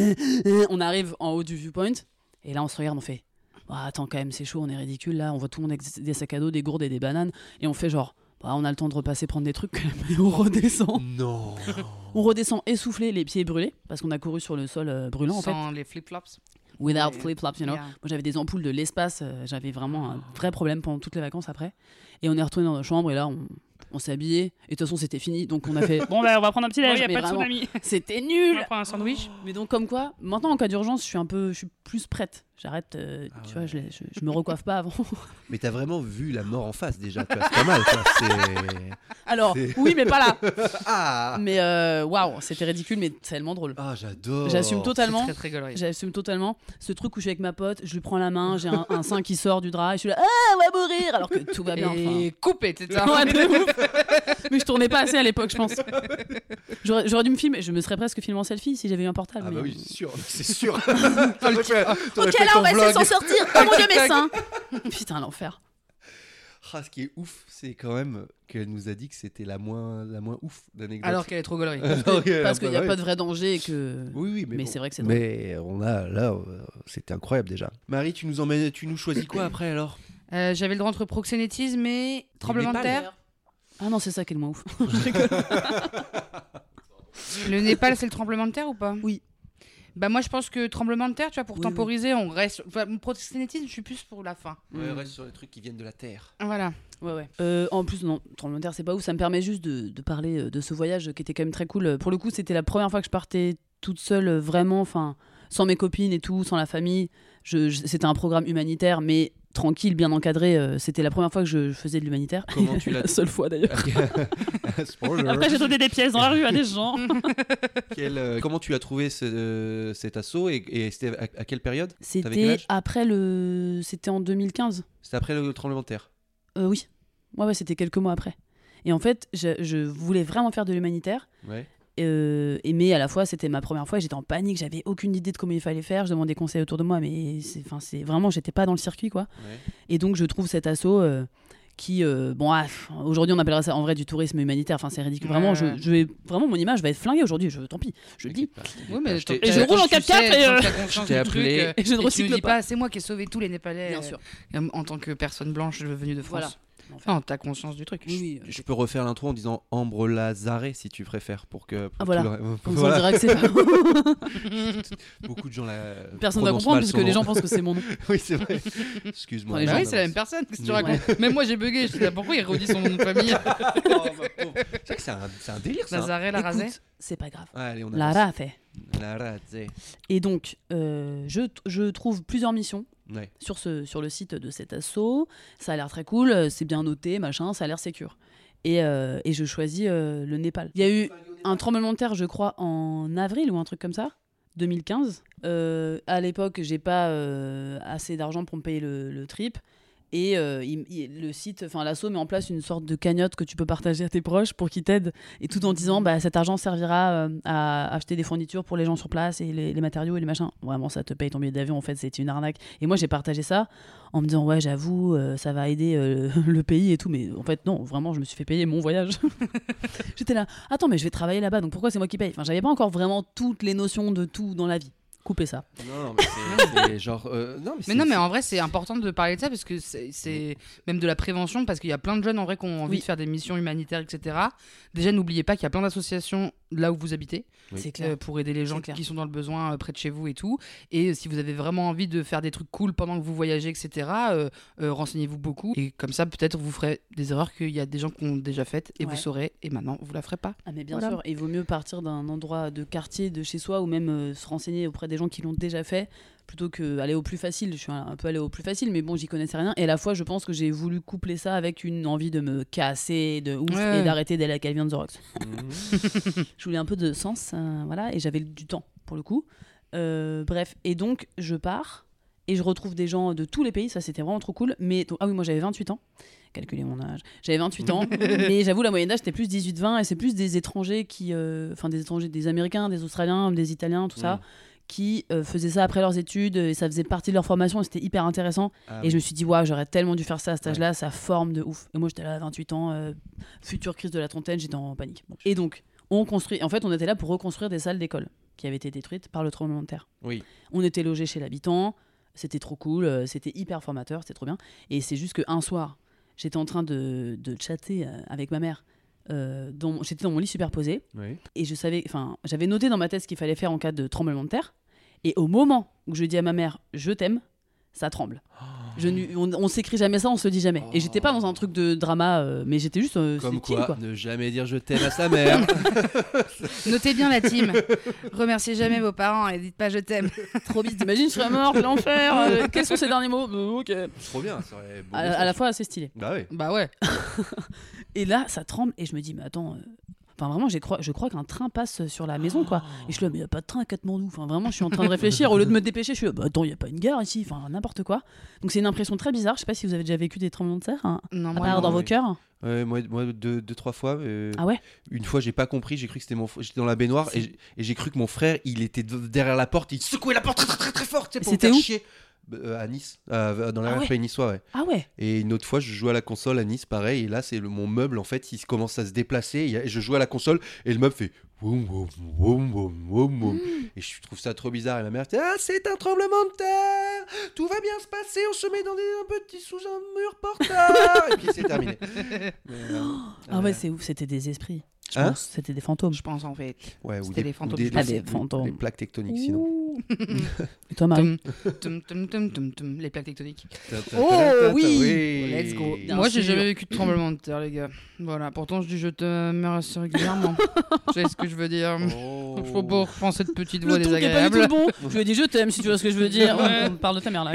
on arrive en haut du viewpoint, et là on se regarde, on fait ah, attends, quand même, c'est chaud, on est ridicule là, on voit tout le monde avec des sacs à dos, des gourdes et des bananes, et on fait genre bah, on a le temps de repasser prendre des trucs quand même, et on redescend. Non. On redescend essoufflé, les pieds brûlés, parce qu'on a couru sur le sol euh, brûlant en fait. Sans les flip-flops. Without Ouais. flip-flops, you know. Yeah. Moi, j'avais des ampoules de l'espace. euh, j'avais vraiment un vrai problème pendant toutes les vacances après. Et on est retourné dans nos chambres et là, on, on s'est habillé. Et de toute façon, c'était fini. Donc, on a fait bon, ben, on va prendre un petit Il déj. n'y a Mais pas de vraiment, tsunami. c'était On nul. va prendre un sandwich. Mais donc, comme quoi, maintenant, en cas d'urgence, je suis un peu, je suis plus prête. J'arrête, euh, Ah tu ouais. vois, je, les- je, je me recoiffe pas avant. Mais t'as vraiment vu la mort en face déjà. tu vois, C'est pas mal. quoi. C'est. Alors, C'est- oui, mais pas là. Ah. Mais euh, waouh, c'était ridicule, mais tellement drôle. Ah, j'adore. J'assume C'est totalement. très très gaulerie. J'assume totalement ce truc où je suis avec ma pote, je lui prends la main, j'ai un, un sein qui sort du drap et je suis là, ah, on va mourir, alors que tout va bien. enfin. Et coupé, c'est ça. Ouais, de ouf. Mais je tournais pas assez à l'époque, je pense. J'aurais, j'aurais dû me filmer, je me serais presque filmé en selfie si j'avais eu un portable. Ah bah mais- oui, c'est sûr, c'est sûr. T'aurais fait- t'aurais Ok, fait là, ton on va essayer de vlog. s'en sortir. Oh mon dieu, mes seins. Putain, l'enfer. Ah, ce qui est ouf, c'est quand même qu'elle nous a dit que c'était la moins, la moins ouf d'anecdote. Alors qu'elle est trop gaulerie. Alors que- Parce qu'il n'y a ouais. pas de vrai danger et que. Oui, oui, mais, Mais bon. c'est vrai que c'est drôle. Mais on a là, euh, c'était incroyable déjà. Marie, tu nous emmènes, tu nous choisis quoi après alors? Euh, J'avais le droit entre proxénétisme et tremblement de Népal. terre. Ah non, c'est ça qui est le moins ouf. Le Népal, c'est le tremblement de terre ou pas? Oui. Bah moi je pense que tremblement de terre, tu vois, pour Oui, temporiser, on reste. Enfin, mon proxénétisme, je suis plus pour la fin. Ouais, Mm. reste sur les trucs qui viennent de la terre. Voilà. Ouais, ouais. Euh, en plus, non, tremblement de terre, c'est pas ouf. Ça me permet juste de, de parler euh, de ce voyage qui était quand même très cool. Pour le coup, c'était la première fois que je partais toute seule, euh, vraiment, enfin, sans mes copines et tout, sans la famille. Je, je- c'était un programme humanitaire, mais tranquille, bien encadré. euh, c'était la première fois que je, je faisais de l'humanitaire. Comment tu l'as- La seule fois d'ailleurs. Spoiler. Après, j'ai donné des pièces dans la rue à des gens. Quel, euh, comment tu as trouvé ce, euh, cet assaut et, et c'était à, à quelle période? T'avais quel C'était âge après le. C'était en deux mille quinze. C'était après le tremblement de terre. Euh, oui. Ouais, ouais, c'était quelques mois après. Et en fait, je, je voulais vraiment faire de l'humanitaire. Ouais. Euh, et mais à la fois, c'était ma première fois. J'étais en panique. J'avais aucune idée de comment il fallait faire. Je demandais conseil autour de moi, mais c'est, c'est vraiment, j'étais pas dans le circuit, quoi. Ouais. Et donc, je trouve cet asso euh, qui, euh, bon, ah, aujourd'hui, on appellerait ça en vrai du tourisme humanitaire. Enfin, c'est ridicule. Ouais. Vraiment, je, je vais, vraiment, mon image va être flinguée aujourd'hui. Je, tant pis, je le dis. Oui, mais Je t'ai- tant- Et je tant roule en que tu quatre-quatre sais, et, tant euh, que t'as conscience je t'ai du appelé truc, euh, et je ne et tu recycle nous dis pas. pas, c'est moi qui ai sauvé tous les Népalais Bien euh, sûr. euh, en tant que personne blanche venue de France. Voilà. Enfin, t'as conscience du truc. Oui, oui. Je peux refaire l'intro en disant Ambre Lazare si tu préfères pour que. pour Ah, voilà. tout le- Comme ça, voilà. on dirait que c'est pas. Beaucoup de gens la. Personne ne va prononcent comprendre mal parce son que les nom. gens pensent que c'est mon nom. Oui, c'est vrai. Excuse-moi. Enfin, les Bah gens, oui, c'est la même personne. Qu'est-ce que tu Ouais. racontes Même moi, j'ai bugué. Je sais pas pourquoi il redit son nom de famille. Oh, ma pauvre. C'est vrai que c'est un, c'est un délire ça. Lazare, la rasée. Écoute, c'est pas grave. Ouais, allez, on La avance. rafe. La Razé. Et donc, euh, je, je trouve plusieurs missions Ouais. sur, ce, sur le site de cet asso. Ça a l'air très cool, euh, c'est bien noté, machin, ça a l'air sécure. Et, euh, et je choisis euh, le Népal. Il y a eu un tremblement de terre, je crois, en avril ou un truc comme ça, deux mille quinze. Euh, à l'époque, j'ai pas euh, assez d'argent pour me payer le, le trip. Et euh, il- il- le site, enfin l'asso met en place une sorte de cagnotte que tu peux partager à tes proches pour qu'ils t'aident. Et tout en disant, bah, cet argent servira euh, à acheter des fournitures pour les gens sur place et les, les matériaux et les machins. Vraiment, ça te paye ton billet d'avion. En fait, c'est une arnaque. Et moi, j'ai partagé ça en me disant, ouais, j'avoue, euh, ça va aider euh, le pays et tout. Mais en fait, non, vraiment, je me suis fait payer mon voyage. J'étais là, attends, mais je vais travailler là-bas, donc pourquoi c'est moi qui paye? Enfin, j'avais pas encore vraiment toutes les notions de tout dans la vie. Coupez ça. Non, non, mais c'est- c'est genre. euh, non, mais, Mais c'est- non, mais c'est- en vrai, c'est important de parler de ça parce que c'est, c'est même de la prévention, parce qu'il y a plein de jeunes en vrai qui ont envie Oui. de faire des missions humanitaires, et cetera. Déjà, n'oubliez pas qu'il y a plein d'associations là où vous habitez Oui. C'est clair. euh, pour aider les gens C'est qui, clair. qui sont dans le besoin euh, près de chez vous et tout. Et euh, si vous avez vraiment envie de faire des trucs cool pendant que vous voyagez, et cetera, euh, euh, renseignez-vous beaucoup. Et comme ça, peut-être vous ferez des erreurs qu'il y a des gens qui ont déjà faites et Ouais. vous saurez. Et maintenant, vous la ferez pas. Ah mais bien Voilà. sûr, il vaut mieux partir d'un endroit de quartier de chez soi ou même euh, se renseigner auprès des gens qui l'ont déjà fait plutôt que aller au plus facile. Je suis un, un peu allé au plus facile, mais bon, j'y connaissais rien. Et à la fois, je pense que j'ai voulu coupler ça avec une envie de me casser de ouf Ouais. et d'arrêter d'aller à Calvin The Rocks. Mhm. Je voulais un peu de sens, euh, voilà, et j'avais du temps pour le coup. Euh, bref, et donc je pars et je retrouve des gens de tous les pays, ça c'était vraiment trop cool. Mais donc- ah oui, moi j'avais vingt-huit ans. Calculez mon âge. J'avais vingt-huit ans, mais j'avoue la moyenne d'âge c'était plus dix-huit vingt et c'est plus des étrangers qui, euh, enfin des étrangers, des Américains, des Australiens, des Italiens, tout ça, Mm. qui euh, faisaient ça après leurs études et ça faisait partie de leur formation et c'était hyper intéressant. Ah, Et je me suis dit, waouh, j'aurais tellement dû faire ça à cet Ouais. âge-là, ça forme de ouf. Et moi, j'étais là à vingt-huit ans, euh, future crise de la trentaine, j'étais en panique. Bon. Et donc, on construit. En fait, on était là pour reconstruire des salles d'école qui avaient été détruites par le tremblement de terre. Oui. On était logés chez l'habitant, c'était trop cool, euh, c'était hyper formateur, c'était trop bien. Et c'est juste qu'un soir, j'étais en train de, de chatter euh, avec ma mère. Euh, dans- j'étais dans mon lit superposé Oui. et je savais, enfin, j'avais noté dans ma tête ce qu'il fallait faire en cas de tremblement de terre. Et au moment où je dis à ma mère, je t'aime, ça tremble. Je ne- on, on s'écrit jamais ça, on se le dit jamais. Et j'étais pas dans un truc de drama, euh, mais j'étais juste. euh, Comme c'est chill, quoi, quoi. ne jamais dire je t'aime à sa mère. Notez bien la team. Remerciez jamais vos parents et dites pas je t'aime. Trop vite, t'imagines, je serais mort, l'enfer. euh, quels sont ces derniers mots? Euh, Ok. Trop bien, ça aurait beau À, à message. la fois assez stylé. Bah oui. Bah ouais. Et là, ça tremble et je me dis, mais attends. euh, Enfin, vraiment, j'ai cro- je crois qu'un train passe sur la maison, quoi. Et je suis là, mais il n'y a pas de train à Katmandou. Enfin, vraiment, je suis en train de réfléchir. Au lieu de me dépêcher, je suis là, bah attends, il n'y a pas une gare ici. Enfin, n'importe quoi. Donc, c'est une impression très bizarre. Je sais pas si vous avez déjà vécu des tremblements de terre, hein, Non, à moi, part non. dans vos oui. cœurs. Ouais, moi, moi deux, deux, trois fois. euh, Ah ouais? Une fois, j'ai pas compris. J'ai cru que c'était mon. fr- J'étais dans la baignoire et j'ai- et j'ai cru que mon frère, il était de- derrière la porte. Il secouait la porte très très très, très fort, tu sais, pour me C'était faire où chier. Euh, à Nice, euh, dans Ah la ouais. R P niçois, ouais. Ah ouais? Et une autre fois, je jouais à la console à Nice, pareil. Et là, c'est le- mon meuble, en fait, il se- commence à se déplacer. Et, et je joue à la console et le meuble fait. Woum, woum, woum, woum, woum, woum. Et je trouve ça trop bizarre. Et ma mère dit ah, c'est un tremblement de terre. Tout va bien se passer. On se met dans des, un petit sous un mur porteur. Et puis c'est terminé. Mais, euh, Ah euh, ouais, c'est ouf. C'était des esprits. Je Hein pense. C'était des fantômes. Je pense en fait. Ouais, ou C'était des, les fantômes. ou des, Ah, des- des fantômes. des plaques tectoniques, sinon. Ouh. Et toi, Marie? Tum, tum, tum, tum, tum, tum, les plaques tectoniques. Ta, ta, ta, Oh, ta, ta, oui. oui. Let's go. Bien Moi, j'ai sûr. jamais vécu de tremblement de terre, les gars. Voilà. Pourtant, je dis je t'aime assez régulièrement. Tu sais ce que je veux dire. Oh. Faut pas reprendre cette petite voix Le ton qui est pas du tout désagréable. bon. Je lui ai dit je t'aime si tu vois ce que je veux dire. Ouais. On parle de ta mère là.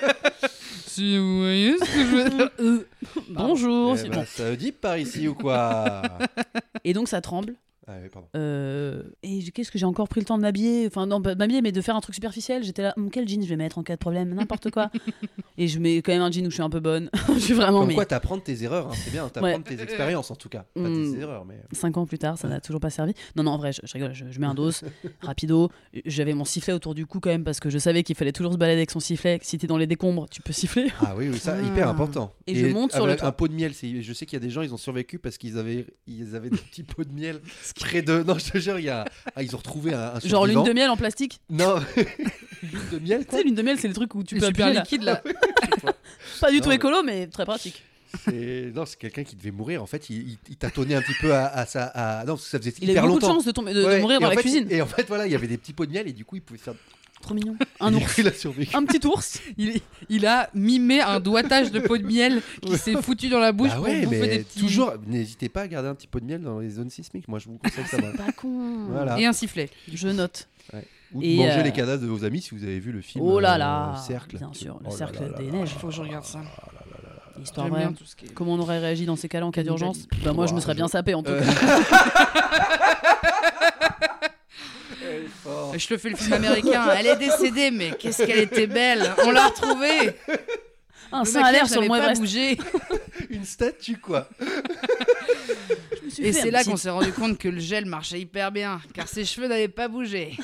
Si vous voyez ce que je veux dire. Euh, Bonjour. Eh c'est ben, bon. ça dit par ici ou quoi? Et donc ça tremble. Ah oui, pardon. Euh, et j'ai- qu'est-ce que j'ai encore pris le temps de m'habiller, enfin non pas de m'habiller mais de faire un truc superficiel. J'étais là, Hum, quel jean je vais mettre en cas de problème, n'importe quoi. Et je mets quand même un jean où je suis un peu bonne. Je suis vraiment Comme mais quoi, t'apprends de tes erreurs, hein, c'est bien, t'apprends Ouais. de tes expériences en tout cas. Pas Mm. tes erreurs, mais. cinq ans plus tard, ça n'a toujours pas servi. Non non en vrai, je, je rigole, je, je mets un dos rapido. J'avais mon sifflet autour du cou quand même parce que je savais qu'il fallait toujours se balader avec son sifflet. Si t'es dans les décombres, tu peux siffler. Ah oui, oui, ça, Ah. hyper important. Et je monte sur le avec toit. un pot de miel. C'est... Je sais qu'il y a des gens, ils ont survécu parce qu'ils avaient, ils avaient des petits pots de miel près de. Non, je te jure, il y a. Ah, ils ont retrouvé un, un Genre lune survivant. de miel en plastique. Non, lune de miel, Tu quoi. sais, lune de miel, c'est les trucs où tu Le peux super appuyer là. liquide là. Pas du Non, tout mais- écolo, mais très pratique. C'est... Non, c'est quelqu'un qui devait mourir. En fait, il, il, il tâtonnait un petit peu à, à ça. À... Non, parce que ça faisait Il a eu hyper beaucoup de longtemps. chance de, tomber, de, de Ouais, mourir et dans en la fait, cuisine. Et en fait, voilà, il y avait des petits pots de miel et du coup, il pouvait faire. Trop mignon. Un Et du ours. coup, il a survécu. Un petit ours. Il, il a mimé un doigtage de pot de miel qui Ouais. s'est foutu dans la bouche Bah pour ouais, bouffer mais des petits... toujours, n'hésitez pas à garder un petit pot de miel dans les zones sismiques. Moi, je vous conseille ça. va. Pas con. Voilà. Et un sifflet. Je note. Ou de Et, manger euh, les cadavres de vos amis si vous avez vu le film. Oh là euh, là. Cercle. Bien sûr, le Oh là cercle là là des là. neiges. Il faut que je regarde ça. Histoire J'aime vraie. bien tout ce qui est... Comment on aurait réagi dans ces cas-là en cas d'urgence Cannibalisme. Bah moi je me Ouah, serais bien je- sapé en tout Euh. cas. Je te fais le film américain. Elle est décédée, mais qu'est-ce qu'elle était belle. On l'a retrouvée. Un Le sein à l'air maquillage sur le n'avait Mont pas Everest. bougé. Une statue, quoi. Je me suis Et fait c'est un là petit- qu'on s'est rendu compte que le gel marchait hyper bien, car ses cheveux n'avaient pas bougé.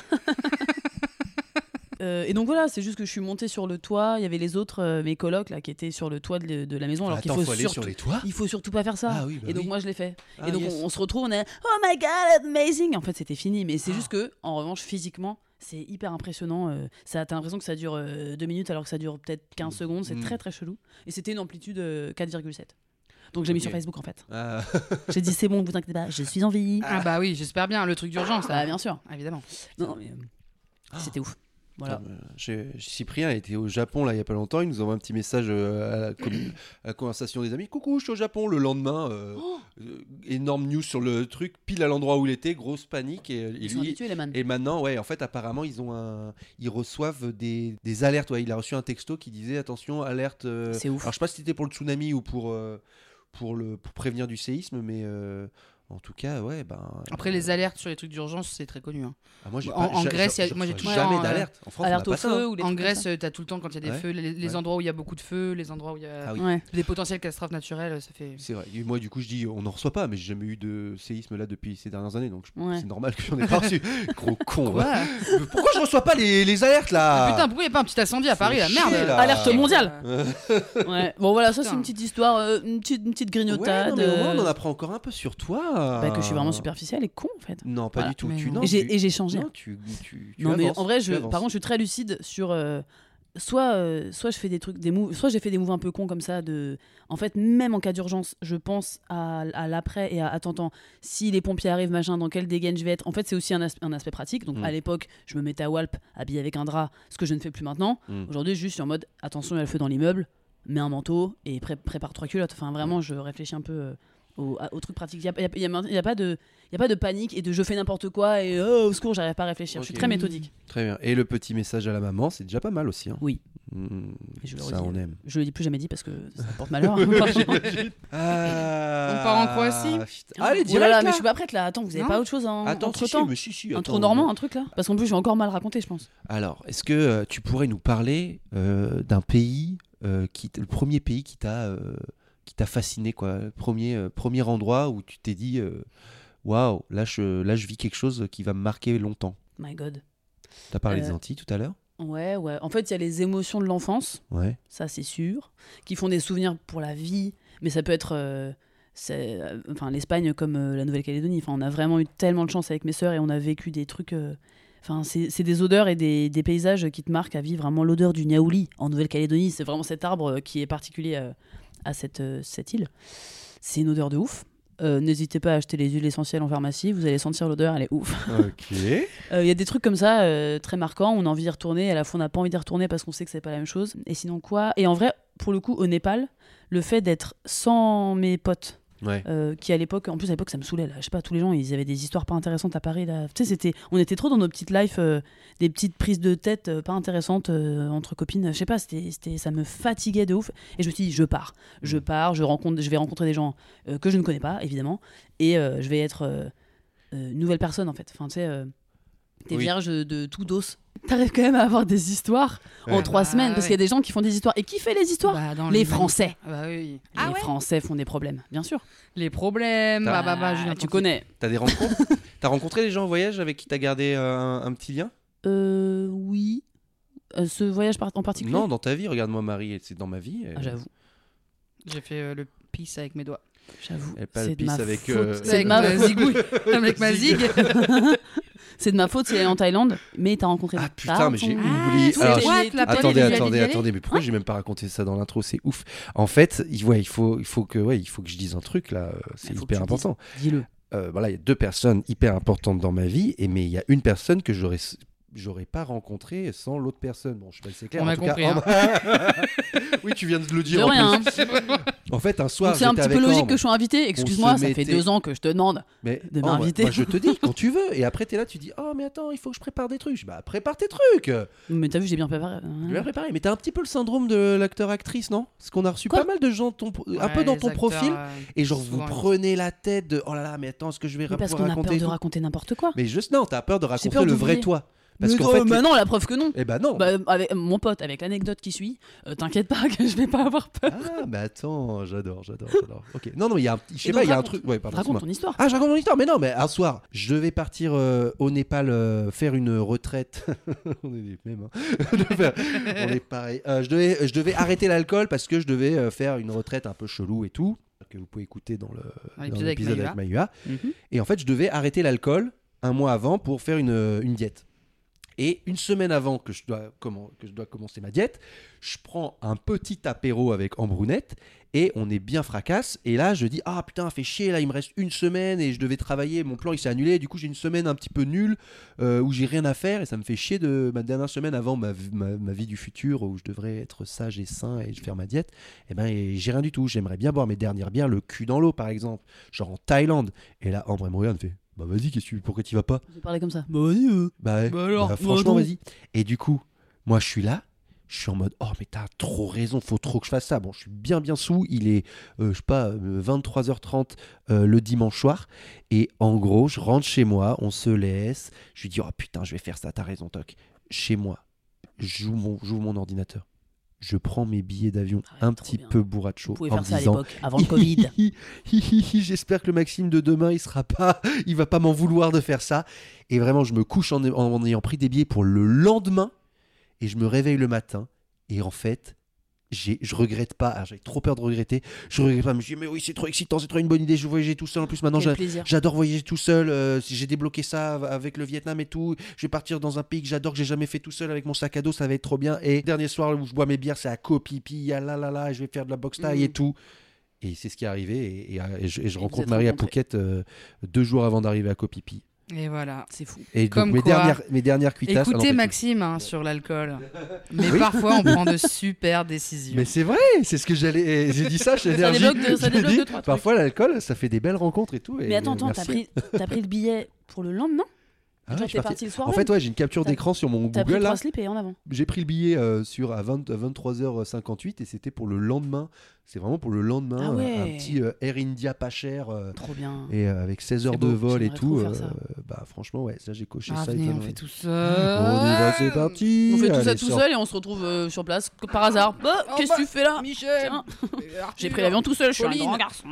Euh, et donc voilà, c'est juste que je suis montée sur le toit. Il y avait les autres, euh, mes colocs là, qui étaient sur le toit de, de la maison. Alors Attends, qu'il faut, faut aller surtout, sur les toits. il faut surtout pas faire ça. Ah oui, bah et donc oui. moi je l'ai fait. Ah, et donc yes. on, on se retrouve, on est oh my god, amazing. En fait c'était fini, mais c'est Ah. juste que en revanche physiquement c'est hyper impressionnant. Euh, ça, t'as l'impression que ça dure euh, deux minutes alors que ça dure peut-être quinze secondes. C'est Mm. très très chelou. Et c'était une amplitude euh, quatre virgule sept. Donc j'ai mis Ok. sur Facebook en fait. Ah. J'ai dit c'est bon, vous inquiétez pas, je suis en vie. Ah bah oui, j'espère bien, le truc d'urgence Bah là. bien sûr. Évidemment. Non, non, mais euh, Ah. c'était ouf. Voilà. Euh, j'ai- Cyprien était au Japon là il y a pas longtemps. Il nous envoie un petit message euh, à, la commu- à la conversation des amis. Coucou, je suis au Japon. Le lendemain, euh, Oh. euh, énorme news sur le truc, pile à l'endroit où il était, grosse panique. Et, et Ils sont lui, habitués les man. et maintenant, ouais, en fait, apparemment, ils ont un, ils reçoivent des, des alertes. Ouais, il a reçu un texto qui disait attention, alerte. euh, C'est ouf. Alors, je sais pas si c'était pour le tsunami ou pour euh, pour le pour prévenir du séisme, mais euh, en tout cas, ouais, ben. Après, les alertes sur les trucs d'urgence, c'est très connu. hein. Ah, moi, j'ai en- pas- en j'a- Grèce, j'a- il y a- moi, j'ai j'a- tout le jamais temps, d'alerte. En France, Alerte on a au pas ça, feu hein. ou les En trucs comme Grèce, ça. tu as tout le temps quand il y a des Ouais. feux, les, les Ouais. endroits où il y a beaucoup de feux, les endroits où il y a Ah oui. Ouais. des potentielles catastrophes naturelles, ça fait. C'est vrai. Et moi, du coup, je dis, on n'en reçoit pas, mais j'ai jamais eu de séisme là depuis ces dernières années, donc je- Ouais. c'est normal que j'en ai pas reçu. Gros con. Quoi va. Pourquoi je reçois pas les, les alertes là Ah, putain, pourquoi il n'y a pas un petit incendie à Paris là Faut Merde chier, là. Alerte Ah. mondiale. Euh, Ouais. Bon voilà, ça c'est Putain. une petite histoire, euh, une petite, une petite Ouais, grignotade. non, mais au moins, on en euh, apprend encore un peu sur toi. bah, que je suis vraiment superficielle et con en fait. Non, pas Voilà. du tout. Mais Tu, non. non, Et j'ai tu- et j'ai changé. non, tu, tu, tu Non mais avances, en vrai, tu je, avances. par contre, je suis très lucide sur euh, soit, euh, soit je fais des trucs, des moves, soit j'ai fait des moves un peu cons comme ça. De, en fait, même en cas d'urgence, je pense à, à l'après et à attends, attends, si les pompiers arrivent, machin, dans quelle dégaine je vais être. En fait, c'est aussi un, as- un aspect pratique. Donc Mm. à l'époque, je me mettais à Walp, habillé avec un drap, ce que je ne fais plus maintenant. Mm. Aujourd'hui, juste je suis en mode attention, il y a le feu dans l'immeuble, mets un manteau et pré- prépare trois culottes. Enfin, vraiment, je réfléchis un peu. euh, au, à- au truc pratique. Il n'y a, il y a- il y a pas de, il y a pas de panique et de je fais n'importe quoi et oh, au secours, j'arrive pas à réfléchir. Je suis Ok. très méthodique. Très bien. Et le petit message à la maman, c'est déjà pas mal aussi. hein. Oui. Mm, Et je le ça, redis. on aime. Je le dis plus jamais dit parce que ça porte malheur. Ah, On part en Croatie putain. Allez, Oh là direct, là, là. mais je suis pas prête là. Attends, vous avez Non pas autre chose en Attends, entre si, si, temps mais si, si, Un attends. trou normand, un truc là Parce qu'en plus, je vais encore mal raconter, je pense. Alors, est-ce que euh, tu pourrais nous parler euh, d'un pays, euh, qui, t- le premier pays qui t'a euh, qui t'a fasciné, quoi, le premier, euh, premier endroit où tu t'es dit, euh, waouh, là je, là je vis quelque chose qui va me marquer longtemps. My God. T'as parlé Euh, des Antilles tout à l'heure. Ouais, ouais. En fait, il y a les émotions de l'enfance, Ouais. ça c'est sûr, qui font des souvenirs pour la vie. Mais ça peut être, euh, c'est, euh, enfin, l'Espagne comme euh, la Nouvelle-Calédonie. Enfin, on a vraiment eu tellement de chance avec mes sœurs et on a vécu des trucs. euh, Enfin, c'est c'est des odeurs et des, des paysages qui te marquent à vie. Vraiment, l'odeur du niaouli en Nouvelle-Calédonie, c'est vraiment cet arbre euh, qui est particulier euh, à cette, euh, cette île. C'est une odeur de ouf. Euh, N'hésitez pas à acheter les huiles essentielles en pharmacie, vous allez sentir l'odeur, elle est ouf. Ok. Il euh, y a des trucs comme ça, euh, très marquants, on a envie d'y retourner, à la fois on n'a pas envie d'y retourner parce qu'on sait que c'est pas la même chose. Et sinon quoi Et en vrai, pour le coup, au Népal, le fait d'être sans mes potes, Ouais. euh, qui à l'époque, en plus à l'époque ça me saoulait là, je sais pas, tous les gens ils avaient des histoires pas intéressantes à Paris là, tu sais c'était, on était trop dans nos petites lives, euh, des petites prises de tête euh, pas intéressantes euh, entre copines, je sais pas, c'était, c'était, ça me fatiguait de ouf et je me suis dit je pars, je pars, je rencontre, je vais rencontrer des gens euh, que je ne connais pas évidemment et euh, je vais être euh, euh, nouvelle personne en fait. Enfin, tu sais, euh, t'es Oui. vierge de tout dos. T'arrives quand même à avoir des histoires en Ouais. trois Bah, semaines parce ouais. qu'il y a des gens qui font des histoires. Et qui fait les histoires Bah, dans Les l'humanité. Français. Bah oui. Les Français font des problèmes, bien sûr. Les problèmes. Bah, bah, bah, Julien tu Tanti. connais. T'as des rencontres T'as rencontré des gens en voyage avec qui t'as gardé euh, un, un petit lien? Euh, oui. Euh, ce voyage par- en particulier Non, dans ta vie. Regarde-moi, Marie, c'est dans ma vie. Ah, j'avoue. J'ai fait euh, le peace avec mes doigts. J'avoue. Et pas le C'est de pisse ma avec, faute. euh, C'est Avec de ma ma zigouille. Avec ma Zig. zig. C'est de ma faute si elle est en Thaïlande, mais t'as rencontré. Ah des putain, mais j'ai pardons. oublié. Ah, Alors, c'est what, la attendez, peine, attendez, d'y aller. attendez, mais pourquoi j'ai même pas raconté ça dans l'intro? C'est ouf. En fait, il, ouais, il faut, il faut que, ouais, il faut que je dise un truc là. euh, C'est Il faut hyper que tu le dises. important. Dis-le. Euh, voilà, il y a deux personnes hyper importantes dans ma vie, et mais il y a une personne que j'aurais, j'aurais pas rencontrée sans l'autre personne. Bon, je sais pas si c'est clair. On en a tout compris, cas, en- oui, tu viens de le dire. De en rien. plus. En fait, un soir, Donc c'est un j'étais petit peu avec logique Ambre, que je sois invité. Excuse-moi, se ça fait mettait- deux ans que je te demande. mais de Ambre, m'inviter. moi, je te dis quand tu veux, et après t'es là, tu dis oh mais attends, il faut que je prépare des trucs. Je dis, bah prépare tes trucs. Mais t'as vu, j'ai bien préparé. Je vais préparer. Mais t'as un petit peu le syndrome de l'acteur-actrice, non? Parce qu'on a reçu Quoi pas mal de gens ton- un peu Ouais, dans les ton acteurs, profil, euh, et genre vous souvent, prenez la tête de oh là là, mais attends, est-ce que je vais Mais parce pouvoir qu'on a peur raconter de et tout raconter n'importe quoi. Mais juste non, t'as peur de J'ai raconter peur le vrai d'oublier. toi. Parce Mais qu'en non, fait, bah les- non, la preuve que non. eh ben non. Bah, avec mon pote, avec l'anecdote qui suit, euh, t'inquiète pas que je vais pas avoir peur. Ah, mais attends, j'adore, j'adore, j'adore. Ok. Non, non, il y a un, je sais Et pas, donc, il y a un raconte. truc. Ouais, pardon. Raconte excuse-moi. ton histoire. Ah, je raconte mon histoire, mais non, mais un soir, je devais partir euh, au Népal euh, faire une retraite. On est les mêmes, hein. Je devais faire- On est pareil. Euh, je, devais, je devais arrêter l'alcool parce que je devais euh, faire une retraite un peu chelou et tout, que vous pouvez écouter dans le- dans l'épisode l'épisode avec avec Mayua. Mhm. Et en fait, je devais arrêter l'alcool un mois avant pour faire une, une diète. Et une semaine avant que je, dois, comment, que je dois commencer ma diète, je prends un petit apéro avec Ambrounette et on est bien fracasse. Et là, je dis ah putain, fait chier, là il me reste une semaine et je devais travailler, mon plan il s'est annulé. Du coup, j'ai une semaine un petit peu nulle euh, où j'ai rien à faire et ça me fait chier de ma dernière semaine avant ma, ma, ma vie du futur où je devrais être sage et sain et faire ma diète. Et ben, et j'ai rien du tout. J'aimerais bien boire mes dernières bières, le cul dans l'eau par exemple, genre en Thaïlande. Et là, Ambre elle me regarde, elle fait bah vas-y, qu'est-ce que tu, pourquoi tu vas pas? J'ai parlé comme ça. Bah vas-y. euh. Bah, ouais. Bah alors, Bah, bah franchement, donc. vas-y. Et du coup, moi, je suis là. Je suis en mode, oh, mais t'as trop raison, faut trop que je fasse ça. Bon, je suis bien, bien sous. Il est, euh, je sais pas, euh, vingt-trois heures trente euh, le dimanche soir. Et en gros, je rentre chez moi, on se laisse. Je lui dis, oh putain, je vais faire ça, t'as raison, Toc. Chez moi, j'ouvre mon, j'ouvre mon ordinateur. Je prends mes billets d'avion Ah ouais, un trop petit bien. peu bourracho Vous pouvez en faire me ça à disant, l'époque, avant le Covid. j'espère que le Maxime de demain, il sera pas, il va pas m'en vouloir de faire ça. Et vraiment, je me couche en, en- en ayant pris des billets pour le lendemain, et je me réveille le matin. Et en fait, j'ai, je regrette pas. Alors, j'avais trop peur de regretter. Je regrette pas. Mais je dis mais oui, c'est trop excitant, c'est trop une bonne idée. Je voyageais tout seul. En plus, maintenant, Quel j'a- plaisir. j'adore voyager tout seul. Euh, si j'ai débloqué ça avec le Vietnam et tout. Je vais partir dans un pays que j'adore, que j'ai jamais fait tout seul avec mon sac à dos. Ça va être trop bien. Et dernier soir où je bois mes bières, c'est à Koh Phi Phi. Ah là là là, je vais faire de la boxe thaï Mm. et tout. Et c'est ce qui est arrivé. Et, et- et je, et je vous rencontre êtes Marie à rencontrés. Phuket euh, deux jours avant d'arriver à Koh Phi Phi. Et voilà. C'est fou. Et donc Comme mes quoi. dernières, mes dernières cuitasses. ah non, Écoutez pas Maxime hein, sur l'alcool. Mais Oui. parfois, on prend de super décisions. Mais c'est vrai, c'est ce que j'allais. J'ai dit ça chez Ça Énergie. débloque de- ça J'ai débloque dit, deux, trois trucs. parfois l'alcool, ça fait des belles rencontres et tout. et Mais attends, attends, merci. t'as pris, t'as pris le billet pour le lendemain? Ah ouais, Genre, je suis t'es parti- parti le soir En même fait, ouais, j'ai une capture T'as- d'écran sur mon T'as pris Google là. trois slips et en avant. J'ai pris le billet euh, sur à, vingt, à vingt-trois heures cinquante-huit et c'était pour le lendemain. C'est vraiment pour le lendemain, Ah euh, ouais. un petit euh, Air India pas cher euh, Trop bien. et euh, avec seize heures C'est de beau, vol et j'aimerais tout. trop faire euh, ça. bah franchement, ouais, ça j'ai coché Ah, ça. venez, et on ça, fait ouais. tout ça. On y va, c'est parti. On fait tout ça Allez, tout sors. seul et on se retrouve euh, sur place par hasard. Bah, Oh, qu'est-ce bah, que tu fais là? Michel Tiens. Arthur, J'ai pris l'avion tout seul, je suis un Pauline. grand garçon.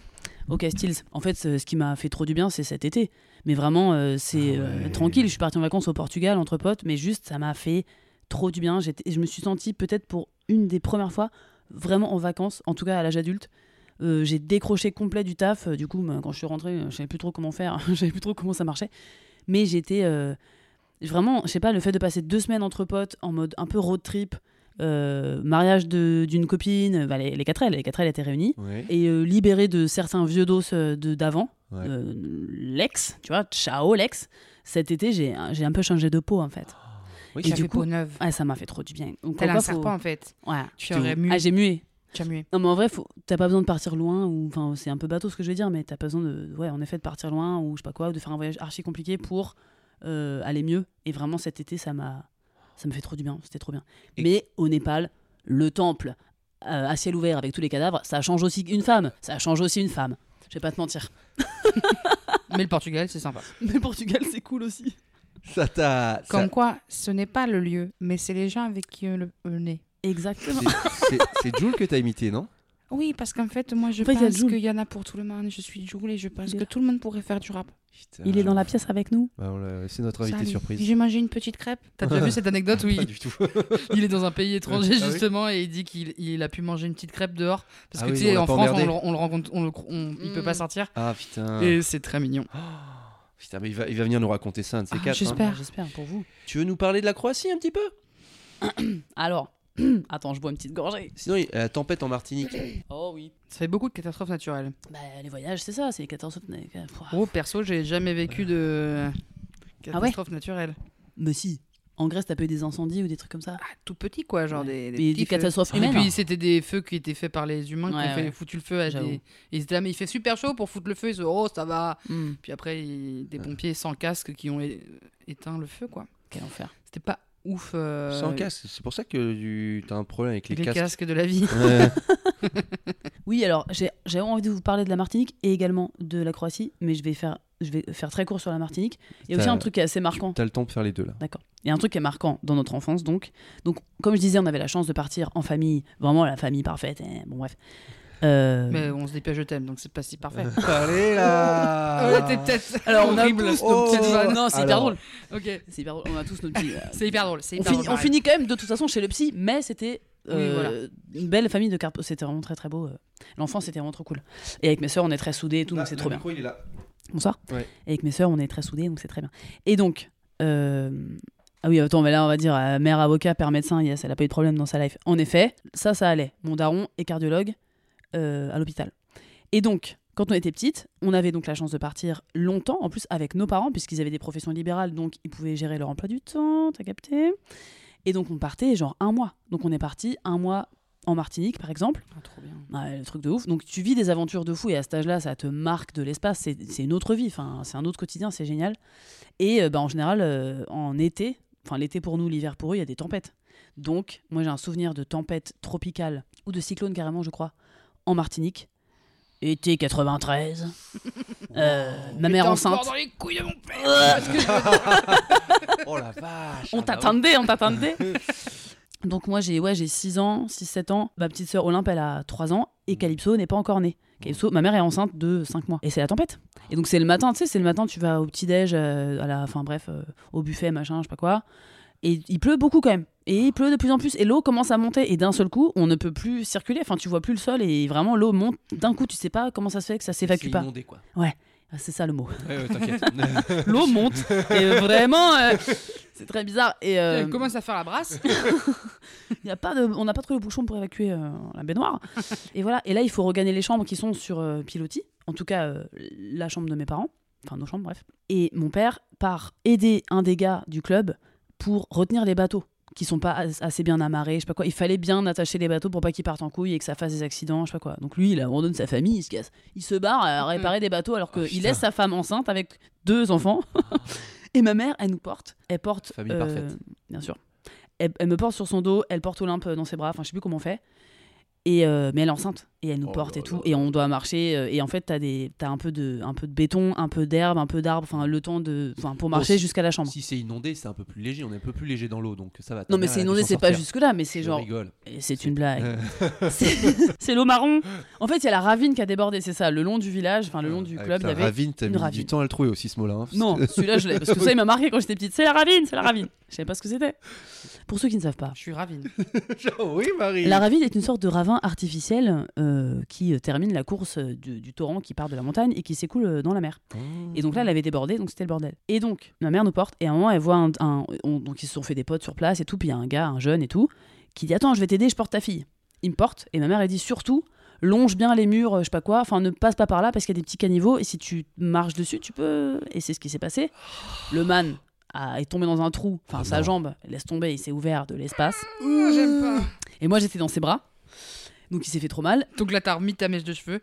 Ok, Stills. En fait, ce ce qui m'a fait trop du bien, c'est cet été. Mais vraiment, euh, c'est Ah euh, ouais. tranquille. Je suis partie en vacances au Portugal entre potes, mais juste, ça m'a fait trop du bien. J'étais- Je me suis sentie peut-être pour une des premières fois vraiment en vacances, en tout cas à l'âge adulte. Euh, j'ai décroché complet du taf. Euh, Du coup, bah, quand je suis rentrée, euh, je savais plus trop comment faire. Je savais plus trop comment ça marchait. Mais j'étais euh, vraiment, je sais pas, le fait de passer deux semaines entre potes en mode un peu road trip, euh, mariage de- d'une copine, bah, les, les quatre L, les quatre L étaient réunies Ouais, et euh, libéré de certains vieux dos euh, de d'avant, ouais. euh, l'ex, tu vois, ciao l'ex. Cet été, j'ai j'ai un peu changé de peau en fait. Oui, Tu Et as du fait coup- peau neuve. Ah, ça m'a fait trop du bien. Donc, Tel comme un quoi, faut- serpent en fait. Ouais. Tu T'es aurais où mué. Ah, j'ai mué. Tu as mué. Non, mais en vrai, faut... t'as pas besoin de partir loin ou enfin, c'est un peu bateau ce que je vais dire, mais t'as pas besoin de, ouais, en effet, de partir loin ou je sais pas quoi, ou de faire un voyage archi compliqué pour euh, aller mieux. Et vraiment, cet été, ça m'a, ça me fait trop du bien. C'était trop bien. Et- Mais au Népal, le temple euh, à ciel ouvert avec tous les cadavres, ça change aussi une femme. Ça change aussi une femme. Je vais pas te mentir. Mais le Portugal, c'est sympa. Mais le Portugal, c'est cool aussi. Ça t'a. Comme ça- quoi, ce n'est pas le lieu, mais c'est les gens avec qui on le, le nez. Exactement. C'est- C'est c'est Jules que t'as imité, non? Oui, parce qu'en fait, moi, je En fait, il y a pense Jul. qu'il y en a pour tout le monde. Je suis Jules et je pense Il est que là. tout le monde pourrait faire du rap. Putain, Il est dans la pièce avec nous. Bah, on l'a- c'est notre invité Salut. surprise. J'ai mangé une petite crêpe. T'as déjà vu cette anecdote où Pas il, du tout. il est dans un pays étranger Ah oui justement et il dit qu'il il a pu manger une petite crêpe dehors parce Ah que oui, tu sais on l'a en pas France on emmerdé. le, on le rencontre, on le, on- il peut Mm. pas sortir Ah putain. et c'est très mignon. Oh, putain, mais il va, il va venir nous raconter ça, un de ces Ah, quatre. j'espère. hein. Bah, J'espère pour vous. Tu veux nous parler de la Croatie un petit peu? Alors, attends, je bois une petite gorgée. Sinon, il y a la tempête en Martinique. Oh oui. Ça fait beaucoup de catastrophes naturelles. Bah, les voyages, c'est ça, c'est les quatorze autres. Oh perso, j'ai jamais vécu de catastrophe naturelle. Mais si. En Grèce, t'as pas eu des incendies ou des trucs comme ça? Ah, tout petit quoi, genre des, des Des, petits des feux. catastrophes Et humaines. puis c'était des feux qui étaient faits par les humains qui Ouais, ont fait ouais. foutu le feu à J'avoue. des. Et ils étaient là, mais il fait super chaud pour foutre le feu. Ils se disent, oh ça va. Hmm, Puis après il- des pompiers sans casque qui ont é- éteint le feu quoi. quel enfer. C'était pas ouf. euh, Sans casque. C'est pour ça que tu as un problème avec les, Les casques. casques de la vie. Ouais. Oui, alors j'ai j'ai envie de vous parler de la Martinique et également de la Croatie, mais je vais faire, je vais faire très court sur la Martinique. Il y a aussi T'as- un truc qui est assez marquant. T'as le temps de faire les deux là. D'accord. Il y a un truc qui est marquant dans notre enfance, donc. Donc, comme je disais, on avait la chance de partir en famille, vraiment la famille parfaite. eh, bon, bref. Euh, Mais on se dépêche, je t'aime, donc c'est pas si parfait. Allez là. Ouais, t'es peut-être Alors, on a horrible. tous nos Oh, petites vannes. Non, c'est hyper alors. drôle. Ok, C'est hyper drôle. On a tous nos petits. euh, c'est hyper drôle. C'est on, hyper finit, drôle, on pareil. finit quand même de toute façon chez le psy, mais c'était euh, Oui, voilà. une belle famille de cartes. C'était vraiment très très beau. euh. L'enfance c'était vraiment trop cool. Et avec mes sœurs, on est très soudés et tout, donc c'est trop bien. Il est là. Bonsoir. Ouais. Et avec mes sœurs, on est très soudés, donc c'est très bien. Et donc, euh, ah oui, attends, mais là, on va dire euh, mère avocat, père médecin, yes, elle a pas eu de problème dans sa life. En effet, ça, ça allait. Mon daron est cardiologue euh, à l'hôpital. Et donc, quand on était petite, on avait donc la chance de partir longtemps, en plus avec nos parents, puisqu'ils avaient des professions libérales, donc ils pouvaient gérer leur emploi du temps, t'as capté? Et donc, on partait genre un mois. Donc, on est parti un mois en Martinique, par exemple. Ah, trop bien. Ouais, le truc de ouf. Donc tu vis des aventures de fou et à cet âge-là, ça te marque de l'espace. C'est, c'est une autre vie, enfin, c'est un autre quotidien, c'est génial. Et euh, bah, en général, euh, en été, enfin l'été pour nous, l'hiver pour eux, il y a des tempêtes. Donc moi j'ai un souvenir de tempête tropicale ou de cyclone carrément, je crois, en Martinique. Été quatre-vingt-treize. Euh, ma mère T'es enceinte. encore dans les couilles de mon père. Parce que je- Oh la vache. On ah bah t'attendait, on t'attendait. Donc moi j'ai ouais, j'ai six ans, six sept ans. Ma petite sœur Olympe elle a trois ans et Calypso n'est pas encore née. Calypso, ma mère est enceinte de cinq mois et c'est la tempête. Et donc c'est le matin, tu sais, c'est le matin tu vas au petit-déj euh, à la enfin bref euh, au buffet machin, je sais pas quoi. Et il pleut beaucoup quand même. Et il pleut de plus en plus et l'eau commence à monter et d'un seul coup, on ne peut plus circuler, enfin tu vois plus le sol et vraiment l'eau monte d'un coup, tu sais pas comment ça se fait que ça s'évacue C'est pas. inondé quoi. Ah, c'est ça le mot. Ouais, ouais, t'inquiète. L'eau monte et vraiment euh, c'est très bizarre et euh, Elle commence à faire la brasse. y a pas de, on n'a pas trouvé le bouchon pour évacuer euh, la baignoire. Et voilà. Et là, il faut regagner les chambres qui sont sur euh, pilotis. En tout cas, euh, la chambre de mes parents. Enfin, nos chambres, bref. Et mon père part aider un des gars du club pour retenir les bateaux qui sont pas as- assez bien amarrés, je sais pas quoi. Il fallait bien attacher les bateaux pour pas qu'ils partent en couille et que ça fasse des accidents, je sais pas quoi. Donc lui, il abandonne sa famille, il se casse. Il se barre à réparer des bateaux alors Oh, qu'il putain. laisse sa femme enceinte avec deux enfants. Et ma mère, elle nous porte. Elle porte. Famille parfaite. Bien sûr. Elle, elle me porte sur son dos, elle porte Olympe dans ses bras, enfin je sais plus comment on fait. Et euh, mais elle est enceinte et elle nous Oh porte là et tout là. et on doit marcher euh, et en fait t'as des t'as un peu de un peu de béton, un peu d'herbe, un peu d'arbre, enfin le temps de enfin pour marcher si- jusqu'à la chambre. Si c'est inondé, c'est un peu plus léger. On est un peu plus léger dans l'eau, donc ça va. Ta Non mais mère, c'est elle a dû inondé, s'en c'est pas sortir. jusque là, mais c'est Je genre rigole. et c'est une blague. C'est c'est l'eau marron. En fait, il y a la ravine qui a débordé, c'est ça, le long du village, enfin le long du Avec club, il y la avait ravine, t'as une mis ravine. du temps à le trouver aussi ce mot-là. hein. non, celui-là je l'ai parce que ça il m'a marqué quand j'étais petite. C'est la ravine, c'est la ravine. Je savais pas ce que c'était. Pour ceux qui ne savent pas. Je suis ravine. oui, Marie. La ravine est une sorte de ravin artificiel euh, qui euh, termine la course euh, du, du torrent qui part de la montagne et qui s'écoule euh, dans la mer. Et donc là, elle avait débordé, donc c'était le bordel. Et donc, ma mère nous porte, et à un moment, elle voit un. un- on- donc ils se sont fait des potes sur place et tout, puis il y a un gars, un jeune et tout, qui dit attends, je vais t'aider, je porte ta fille. Il me porte, et ma mère, elle dit surtout, longe bien les murs, euh, je sais pas quoi, enfin ne passe pas par là parce qu'il y a des petits caniveaux, et si tu marches dessus, tu peux. Et c'est ce qui s'est passé. Le man a- est tombé dans un trou, enfin Oh sa non. jambe, laisse tomber, il s'est ouvert de l'espace. Ouh, j'aime pas. Et moi, j'étais dans ses bras. Donc il s'est fait trop mal. Donc là, t'as remis ta mèche de cheveux.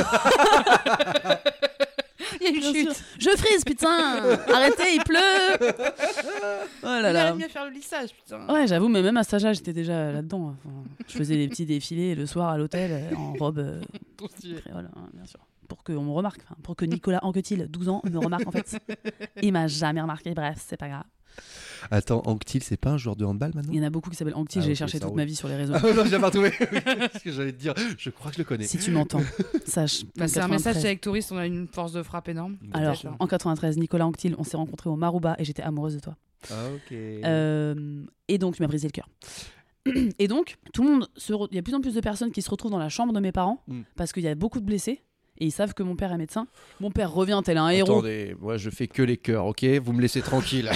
Il y a une Bien chute. sûr. Je frise, putain. Arrêtez, il pleut. Oh là Il là. allait bien faire le lissage, putain. Ouais, j'avoue, mais même à cet âge-là, j'étais déjà là-dedans. Enfin, je faisais des petits défilés le soir à l'hôtel euh, en robe euh, Trop stylé. créole, hein, bien sûr. Pour qu'on me remarque, enfin, pour que Nicolas Anquetil, douze ans, me remarque en fait. Il m'a jamais remarqué, bref, c'est pas grave. Attends, Anctil, c'est pas un joueur de handball maintenant? Il y en a beaucoup qui s'appellent Anctil, Ah, j'ai ok, cherché ça toute roule. ma vie sur les réseaux. Ah non, j'ai pas trouvé. Ce que j'allais te dire, je crois que je le connais. Si tu m'entends, sache. Bah, en c'est un message quatre-vingt-treize. avec Touriste, on a une force de frappe énorme. Alors, Peut-être. en quatre-vingt-treize, Nicolas Anctil, on s'est rencontrés au Marouba et j'étais amoureuse de toi. Ah, ok. Euh, et donc, tu m'as brisé le cœur. Et donc, tout le monde, se re- il y a de plus en plus de personnes qui se retrouvent dans la chambre de mes parents Mm. parce qu'il y a beaucoup de blessés et ils savent que mon père est médecin. Mon père revient tel un héros. Attendez, moi je fais que les cœurs, ok? Vous me laissez tranquille.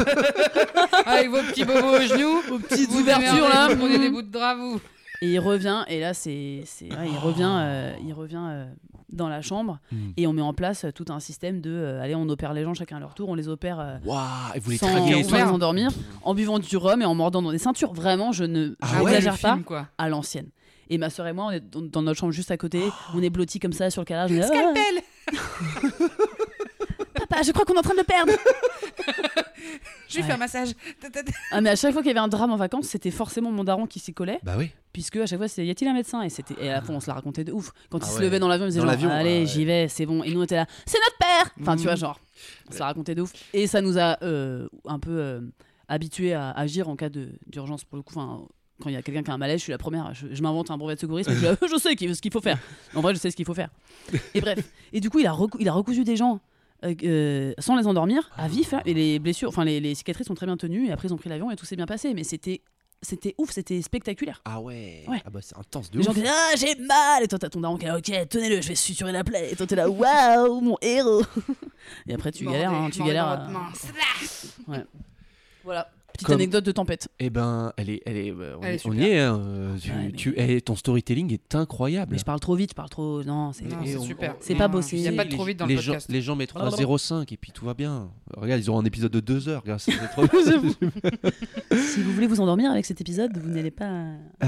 Avec vos petits bobos aux genoux, vos petites ouvertures, là. Vous prenez des bouts de drap, vous. Et il revient, et là, c'est, c'est, ouais, il revient, euh, il revient euh, dans la chambre Mm. et on met en place euh, tout un système de, euh, allez, on opère les gens chacun à leur tour, on les opère euh, Waouh, et vous les sans, traguez et sans tout. les endormir, en buvant du rhum et en mordant dans des ceintures. Vraiment, je ne Ah je ouais, n'exagère le pas, film, quoi. à l'ancienne. Et ma sœur et moi, on est dans, dans notre chambre juste à côté, on est blottis comme ça sur le calage. on est, Scalpel. Ah, papa, je crois qu'on est en train de le perdre. Je lui Ouais. fais un massage. Ah, mais à chaque fois qu'il y avait un drame en vacances, c'était forcément mon daron qui s'y collait, Bah oui. puisque à chaque fois c'était y a-t-il un médecin, et c'était, et à la fin on se la racontait de ouf. Quand Ah il se ouais. levait dans l'avion, il disait Dans genre, l'avion, allez, ah ouais. j'y vais, c'est bon. Et nous on était là, c'est notre père. Enfin, tu Mhm. vois, genre, on se la racontait de ouf. Et ça nous a euh, un peu euh, habitués à agir en cas de, d'urgence pour le coup. Enfin, quand il y a quelqu'un qui a un malaise, je suis la première. Je, je m'invente un brevet de secourisme. Et je, suis là, je sais qu'il- ce qu'il faut faire. En vrai, je sais ce qu'il faut faire. Et bref. Et du coup, il a, recou- il a recousu des gens. euh, euh, sans les endormir, à vif, hein, et les blessures, enfin les, les cicatrices sont très bien tenues, et après ils ont pris l'avion et tout s'est bien passé, mais c'était, c'était ouf, c'était spectaculaire. Ah ouais. Ouais. Ah bah c'est intense de Les gens ouf. disaient ah j'ai mal, et toi t'as ton daron qui est là, ok tenez-le, je vais suturer la plaie, et toi t'es là waouh mon héros. Et après tu galères, hein, tu galères. à- Voilà, petite Comme- anecdote de tempête. Eh ben, elle est, elle est, euh, on, Elle est est- on super. y est. Hein, euh, tu, Ouais, mais- tu- eh, ton storytelling est incroyable. Mais je parle trop vite, je parle trop, non c'est. Non, Et c'est on- super. c'est Non, pas bossé. Il n'y a pas de les- trop vite dans les le gens, podcast. les gens mettront un Blablabla. zéro virgule cinq et puis tout va bien. Regarde, ils auront un épisode de deux heures grâce à cette trop Si vous voulez vous endormir avec cet épisode, vous n'allez pas.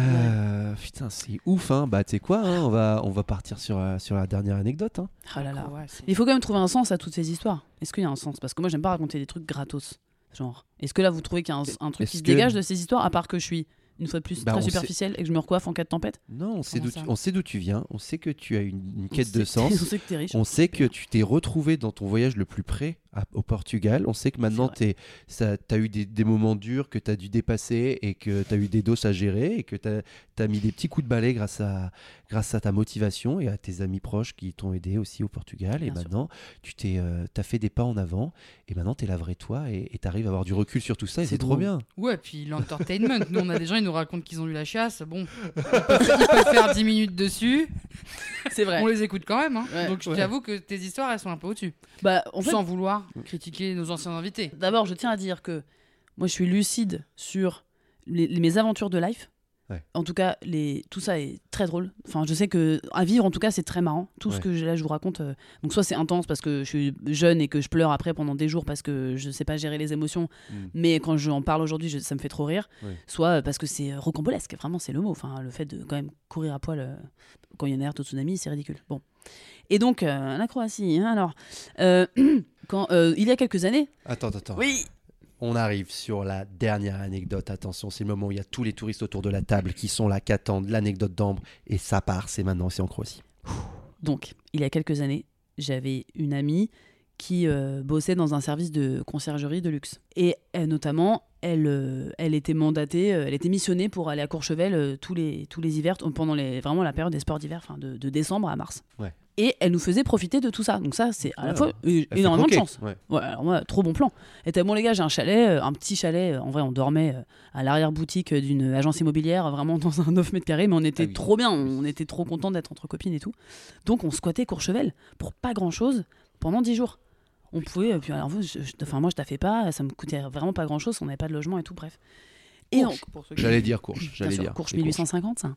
Euh, putain, c'est ouf, hein. Bah, tu sais quoi, hein, on, va, on va partir sur, la- sur la dernière anecdote. Hein. Oh là là. Ouais, c'est- Mais il faut quand même trouver un sens à toutes ces histoires. Est-ce qu'il y a un sens? Parce que moi j'aime pas raconter des trucs gratos. Genre, est-ce que là vous trouvez qu'il y a un, un truc qui Est-ce se que- dégage de ces histoires, à part que je suis une fois de plus Bah, très on sait- superficielle et que je me recoiffe en cas de tempête? Non, on sait Comment d'où ça tu, on sait d'où tu viens, on sait que tu as une, une On quête de sait- sens. On sait que t'es riche. On sait que tu t'es retrouvé dans ton voyage le plus près à- au Portugal. On sait que maintenant tu as eu des, des moments durs que tu as dû dépasser et que tu as eu des doses à gérer et que tu as mis des petits coups de balai grâce à, grâce à ta motivation et à tes amis proches qui t'ont aidé aussi au Portugal. Bien et sûr. maintenant, tu t'es, euh, t'as fait des pas en avant et maintenant tu es la vraie toi et tu arrives à avoir du recul sur tout ça et C'est c'est trop beau. bien. Ouais, puis l'entertainment. Nous, on a des gens, ils nous racontent qu'ils ont eu la chiasse. Bon, ils peuvent, ils peuvent faire dix minutes dessus. C'est vrai. On les écoute quand même. Hein. Ouais. Donc, Ouais. j'avoue que tes histoires, elles sont un peu au-dessus. Bah, en fait, Sans vouloir critiquer nos anciens invités. d'abord, je tiens à dire que moi, je suis lucide sur les- les- mes aventures de life. Ouais. En tout cas, les, tout ça est très drôle. Enfin, je sais que à vivre, en tout cas, c'est très marrant. Tout ce Ouais. que je, là, je vous raconte. euh, donc, soit c'est intense parce que je suis jeune et que je pleure après pendant des jours parce que je sais pas gérer les émotions. Mm. Mais quand j'en parle aujourd'hui, je- ça me fait trop rire. Ouais. Soit euh, parce que c'est euh, rocambolesque. Vraiment, c'est le mot. Enfin, le fait de quand même courir à poil euh, quand il y a une alerte au tsunami, c'est ridicule. Bon. Et donc, euh, la Croatie. Hein, alors, euh, quand euh, il y a quelques années. Attends, attends. Oui. On arrive sur la dernière anecdote. Attention, c'est le moment où il y a tous les touristes autour de la table qui sont là, qui attendent l'anecdote d'Ambre. Et ça part, c'est maintenant, c'est en Croatie. Donc, il y a quelques années, j'avais une amie qui euh, bossait dans un service de conciergerie de luxe. Et euh, notamment, elle, euh, elle était mandatée, euh, elle était missionnée pour aller à Courchevel euh, tous, les, tous les hivers, pendant les, vraiment la période des sports d'hiver, enfin de, de décembre à mars. Ouais. Et elle nous faisait profiter de tout ça. Donc ça, c'est à la Ouais, fois euh, Elle fait énormément de croquer. chance. Ouais. Ouais, alors moi, trop bon plan. Elle était bon les gars, j'ai un chalet, euh, un petit chalet. euh, En vrai, on dormait euh, à l'arrière-boutique euh, d'une agence immobilière, euh, vraiment dans un neuf mètres carrés, mais on était Ah oui. trop bien, on était trop contents d'être entre copines et tout. Donc on squattait Courchevel pour pas grand-chose pendant dix jours. On pouvait, euh, puis alors, je- je- enfin moi je taffais pas, ça me coûtait vraiment pas grand-chose, on n'avait pas de logement et tout, bref. Et Courche, donc, pour ceux qui- J'allais dire Courche. bien J'allais sûr, dire. Courche c'est mille huit cent cinquante, ça.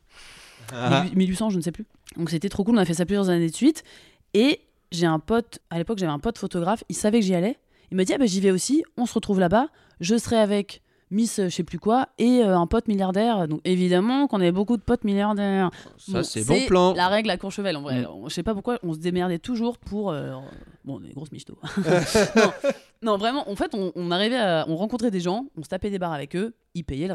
Ah. mille huit cents, je ne sais plus. Donc c'était trop cool, on a fait ça plusieurs années de suite. Et j'ai un pote, à l'époque j'avais un pote photographe, il savait que j'y allais. Il m'a dit ah bah, j'y vais aussi, on se retrouve là-bas, je serai avec Miss euh, je sais plus quoi et euh, un pote milliardaire. Donc évidemment qu'on avait beaucoup de potes milliardaires. Ça, c'est bon plan. La règle à Courchevel en vrai. Mm. On- Je sais pas pourquoi on se démerdait toujours pour euh, bon des grosses michtos. non, non, vraiment en fait on, on arrivait à, on rencontrait des gens, on se tapait des bars avec eux, ils payaient le resto.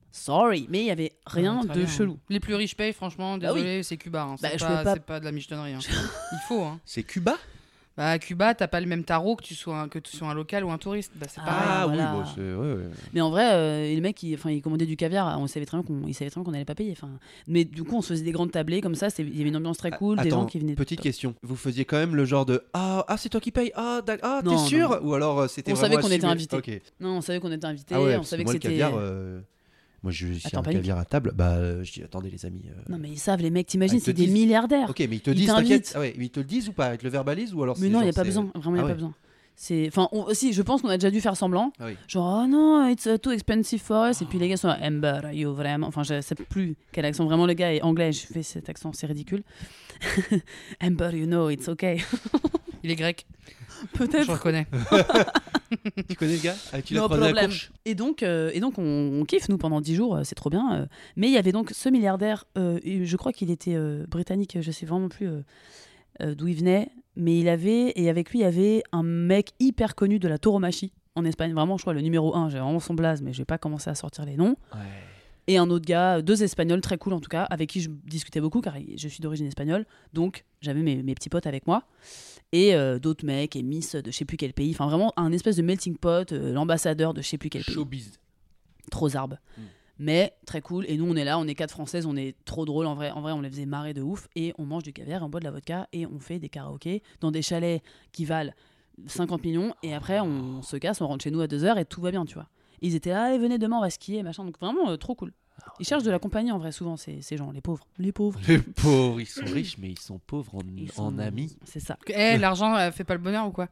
Sorry, mais il y avait rien Ah, très de bien. chelou. Les plus riches payent, franchement, Bah oui. désolé, c'est Cuba. Hein. Bah, C'est je pas, peux pas- c'est pas de la michetonnerie. Hein. Il faut. Hein. C'est Cuba? Bah, à Cuba, t'as pas le même tarot que tu sois un, que tu sois un local ou un touriste. Bah, c'est Ah, pareil. Ah voilà. oui, bon, c'est... Ouais, ouais. Mais en vrai, euh, le mec, il, enfin, il commandait du caviar. On savait très bien qu'on, il savait très bien qu'on n'allait pas payer. Enfin, mais du coup, on se faisait des grandes tablées comme ça. Il y avait une ambiance très cool, des Attends, gens qui venaient. petite question. Vous faisiez quand même le genre de ah, ah c'est toi qui paye, ah, d'ac- ah t'es Non, sûr non. Ou alors euh, c'était On vraiment savait qu'on était assumé invités. Ok. Non, on savait qu'on était invités. Ah ouais, on parce savait que moi que le c'était. caviar, euh, moi je si Attends, un pas une- caviar à table, bah euh, je dis attendez les amis. euh, Non, mais ils savent, les mecs. T'imagines, Ah, ils te c'est des disent. milliardaires. Ok, mais ils te Ils disent t'invitent. t'inquiète. Ah ouais, mais ils te le disent ou pas? Ils te le verbalisent ou alors Mais c'est non, il genre, n'y a pas c'est- besoin. Vraiment, il Ah n'y a ouais. pas besoin. C'est, enfin, on- si, je pense qu'on a déjà dû faire semblant. Ah oui. Genre, oh non, it's uh, too expensive for us. Et puis les gars sont là, Amber, you vraiment. Enfin, je sais plus quel accent. Vraiment, le gars est anglais. Je fais cet accent, c'est ridicule. Amber, you know, it's okay. Il est grec, je Peut-être. reconnais. Tu connais le gars ah, Tu l'as No croisé à la problem. course Et donc, euh, et donc on, on kiffe, nous, pendant dix jours. euh, c'est trop bien. euh. Mais il y avait donc ce milliardaire. euh, et je crois qu'il était euh, britannique. Je sais vraiment plus euh, euh, d'où il venait. Mais il avait, et avec lui, il y avait un mec hyper connu de la tauromachie en Espagne. Vraiment, je crois, le numéro un. J'ai vraiment son blaze, mais je vais pas commencer à sortir les noms. Ouais. Et un autre gars, deux Espagnols très cool en tout cas, avec qui je discutais beaucoup car je suis d'origine espagnole, donc j'avais mes, mes petits potes avec moi. Et euh, d'autres mecs et Miss de je sais plus quel pays, enfin vraiment un espèce de melting pot, euh, l'ambassadeur de je sais plus quel pays. Showbiz. Trop zarbe. Mm. Mais très cool. Et nous on est là, on est quatre Françaises, on est trop drôles en vrai. En vrai, on les faisait marrer de ouf. Et on mange du caviar, on boit de la vodka et on fait des karaokés dans des chalets qui valent cinquante millions. Et après, on se casse, on rentre chez nous à deux heures et tout va bien, tu vois. Ils étaient là, allez, venez demain, on va skier, machin. Donc vraiment, euh, trop cool. Ils cherchent de la compagnie en vrai, souvent, ces, ces gens, les pauvres. Les pauvres. Les pauvres, ils sont riches, mais ils sont pauvres en, Ils en sont- amis. C'est ça. Eh, l'argent euh, fait pas le bonheur ou quoi?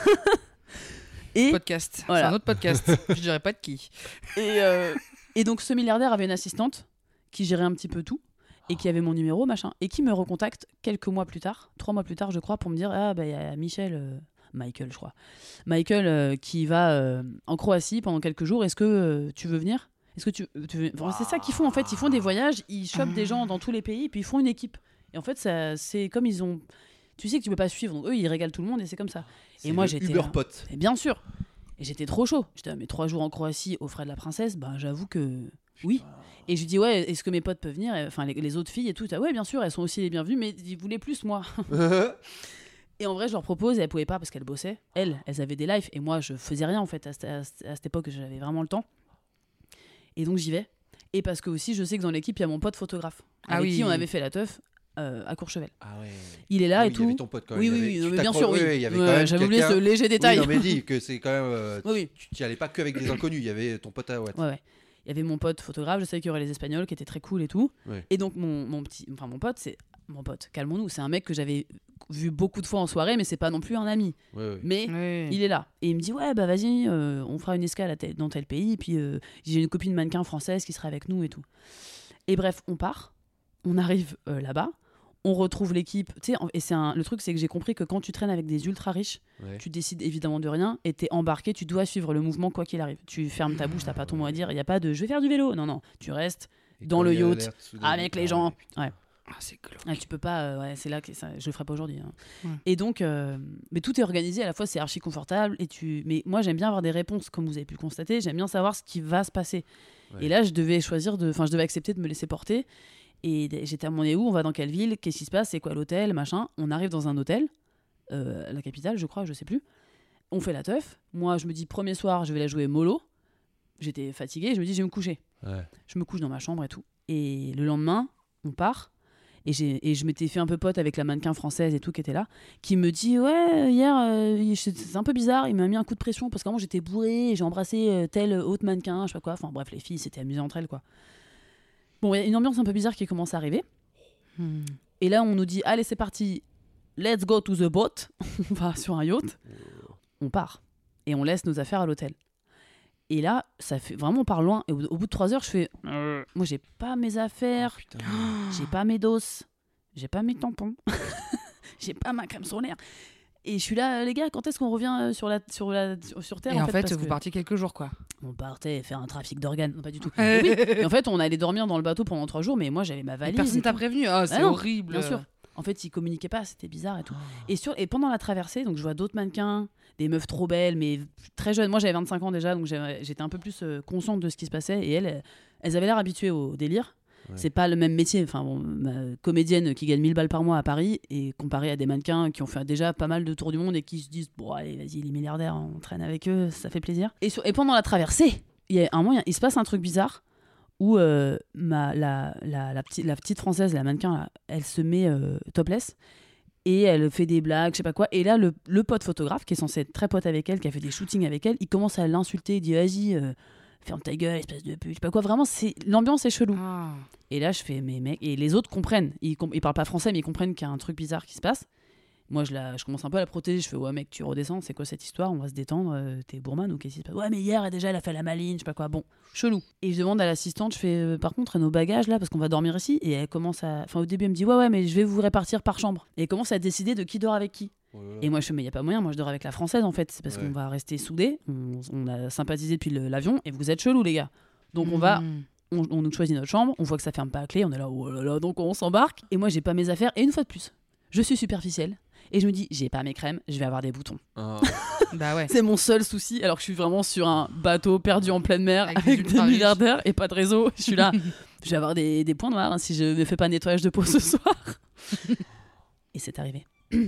Et, Podcast. Voilà. C'est un autre podcast. Je dirais pas de qui. et, euh, et donc, ce milliardaire avait une assistante qui gérait un petit peu tout et qui avait mon numéro, machin, et qui me recontacte quelques mois plus tard, trois mois plus tard, je crois, pour me dire ah, bah, il y a Michel. euh, Michael, je crois. Michael euh, qui va euh, en Croatie pendant quelques jours. Est-ce que euh, tu veux venir? Est-ce que tu, tu veux... enfin, c'est ça qu'ils font en fait. Ils font des voyages, ils chopent des gens dans tous les pays, et puis ils font une équipe. Et en fait, ça, c'est comme ils ont. Tu sais que tu peux pas suivre, donc eux ils régalent tout le monde et c'est comme ça. C'est Et moi le j'étais. Uber là. pote. Et bien sûr. Et j'étais trop chaud. J'étais, ah, mais trois jours en Croatie aux frais de la princesse, bah j'avoue que oui. Et je lui dis ouais, est-ce que mes potes peuvent venir? Et, enfin les, les autres filles et tout. Ah ouais, bien sûr, elles sont aussi les bienvenues, mais ils voulaient plus moi. Et en vrai, je leur propose et elles pouvaient pas parce qu'elles bossaient. Elles, elles avaient des lives et moi, je faisais rien en fait. À, cette- à cette- à cette époque, j'avais vraiment le temps. Et donc, j'y vais. Et parce que aussi, je sais que dans l'équipe, il y a mon pote photographe Ah avec oui. qui on avait fait la teuf euh, à Courchevel. Ah ouais. Il est là Ah et oui, tout. Il y avait ton pote quand même. Oui, il y oui, avait- oui, tu non, mais bien t'accro- sûr, oui. oui, il y avait Ouais, quand même j'avais oublié quelqu'un- ce léger détail. Oui, non, mais dis que c'est quand même. euh, Oui, oui. Tu n'y allais pas que avec des inconnus, il y avait ton pote à Watt. Ouais, ouais. Il y avait mon pote photographe, je savais qu'il y aurait les Espagnols qui étaient très cool et tout. Ouais. Et donc, mon, mon petit. Enfin, mon pote, c'est. Mon pote, calmons-nous. C'est un mec que j'avais vu beaucoup de fois en soirée, mais c'est pas non plus un ami. Ouais, ouais. Mais. Oui. Il est là. Et il me dit ouais bah vas-y, euh, on fera une escale à tel- dans tel pays. Et puis euh, j'ai une copine mannequin française qui sera avec nous et tout. Et bref, on part. On arrive euh, là-bas. On retrouve l'équipe. Tu sais, en- et c'est un- le truc, c'est que j'ai compris que quand tu traînes avec des ultra riches, Ouais. tu décides évidemment de rien et t'es embarqué. Tu dois suivre le mouvement quoi qu'il arrive. Tu fermes ta bouche, t'as pas ton mot à dire. Il y a pas de je vais faire du vélo. Non non, tu restes Et dans quand le il y a yacht, l'alerte soudaine- avec les Ah gens. ouais, putain. Ouais. Ah, c'est glauque. Ah, tu peux pas, euh, ouais, c'est là que ça, je le ferai pas aujourd'hui. hein. Ouais. Et donc, euh, mais tout est organisé, à la fois c'est archi confortable. Et tu... Mais moi j'aime bien avoir des réponses, comme vous avez pu le constater, j'aime bien savoir ce qui va se passer. Ouais. Et là, je devais choisir, de... enfin, je devais accepter de me laisser porter. Et d- j'étais à mon est où? On va dans quelle ville? Qu'est-ce qui se passe? C'est quoi l'hôtel? Machin. On arrive dans un hôtel, euh, la capitale, je crois, je sais plus. On fait la teuf. Moi, je me dis, premier soir, je vais la jouer mollo. J'étais fatiguée, je me dis, je vais me coucher. Ouais. Je me couche dans ma chambre et tout. Et le lendemain, on part. Et, j'ai, et je m'étais fait un peu pote avec la mannequin française et tout qui était là, qui me dit ouais hier euh, c'est c'est un peu bizarre, il m'a mis un coup de pression parce qu'à un moment j'étais bourrée et j'ai embrassé euh, tel autre mannequin, je sais pas quoi. Enfin bref, les filles s'étaient amusées entre elles quoi. Bon, il y a une ambiance un peu bizarre qui commence à arriver. Hmm. Et là on nous dit allez c'est parti, let's go to the boat. On va sur un yacht, on part et on laisse nos affaires à l'hôtel. Et là, ça fait vraiment on part loin. Et au, au bout de trois heures, je fais euh, moi, j'ai pas mes affaires, Putain. j'ai pas mes doses, j'ai pas mes tampons, j'ai pas ma crème solaire. Et je suis là, les gars, quand est-ce qu'on revient euh, sur, la, sur, la, sur, sur Terre Et en fait, parce vous que partiez quelques jours, quoi. on partait faire un trafic d'organes, non pas du tout. Mais oui, et en fait, on allait dormir dans le bateau pendant trois jours, mais moi, j'avais ma Et valise. personne et t'a tout. prévenu. Ah, c'est non, horrible. Bien sûr. En fait, ils communiquaient pas, c'était bizarre et tout. Et, sur, et pendant la traversée, donc je vois d'autres mannequins, des meufs trop belles, mais très jeunes. Moi, j'avais vingt-cinq ans déjà, donc j'avais- j'étais un peu plus euh, consciente de ce qui se passait. Et elles, elles avaient l'air habituées au délire. Ouais. C'est pas le même métier. Enfin, bon, ma comédienne qui gagne mille balles par mois à Paris et comparée à des mannequins qui ont fait déjà pas mal de tours du monde et qui se disent bon allez vas-y les milliardaires on traîne avec eux, ça fait plaisir. Et, sur, et pendant la traversée, il y a un moment il, y a, il se passe un truc bizarre où euh, ma, la, la, la, petite, la petite française, la mannequin, là, elle se met euh, topless et elle fait des blagues, je sais pas quoi. Et là, le, le pote photographe, qui est censé être très pote avec elle, qui a fait des shootings avec elle, il commence à l'insulter, il dit vas-y, euh, ferme ta gueule, espèce de pute, je sais pas quoi. Vraiment, c'est, l'ambiance est chelou. Ah. Et là, je fais mais mec, et les autres comprennent. Ils, com- ils parlent pas français, mais ils comprennent qu'il y a un truc bizarre qui se passe. Moi, je, la, je commence un peu à la protéger. Je fais ouais, mec, tu redescends, c'est quoi cette histoire? On va se détendre. Euh, t'es bourman ou qu'est-ce qui se passe? Ouais, mais hier, déjà, elle a fait la maline, je sais pas quoi. Bon, chelou. Et je demande à l'assistante, je fais euh, par contre, nos bagages là, parce qu'on va dormir ici. Et elle commence à. Enfin, au début, elle me dit ouais, ouais, mais je vais vous répartir par chambre. Et elle commence à décider de qui dort avec qui. Ouais. Et moi, je fais mais y a pas moyen, moi, je dors avec la française en fait. C'est parce Ouais. qu'on va rester soudés. On, on a sympathisé depuis le- l'avion et vous êtes chelous, les gars. Donc, on va. Mmh. On, on nous choisit notre chambre, on voit que ça ferme pas à clé, on est là, oh là là, donc on s'embarque. Et moi, j'ai pas mes affaires. Et une fois de plus, je suis superficielle. Et je me dis, j'ai pas mes crèmes, je vais avoir des boutons. Ah. Bah ouais. C'est mon seul souci, alors que je suis vraiment sur un bateau perdu en pleine mer Avec avec, des des ultra-riches. milliardaires et pas de réseau. Je suis là, je vais avoir des, des points noirs hein, si je ne fais pas nettoyage de peau ce soir. Et c'est arrivé.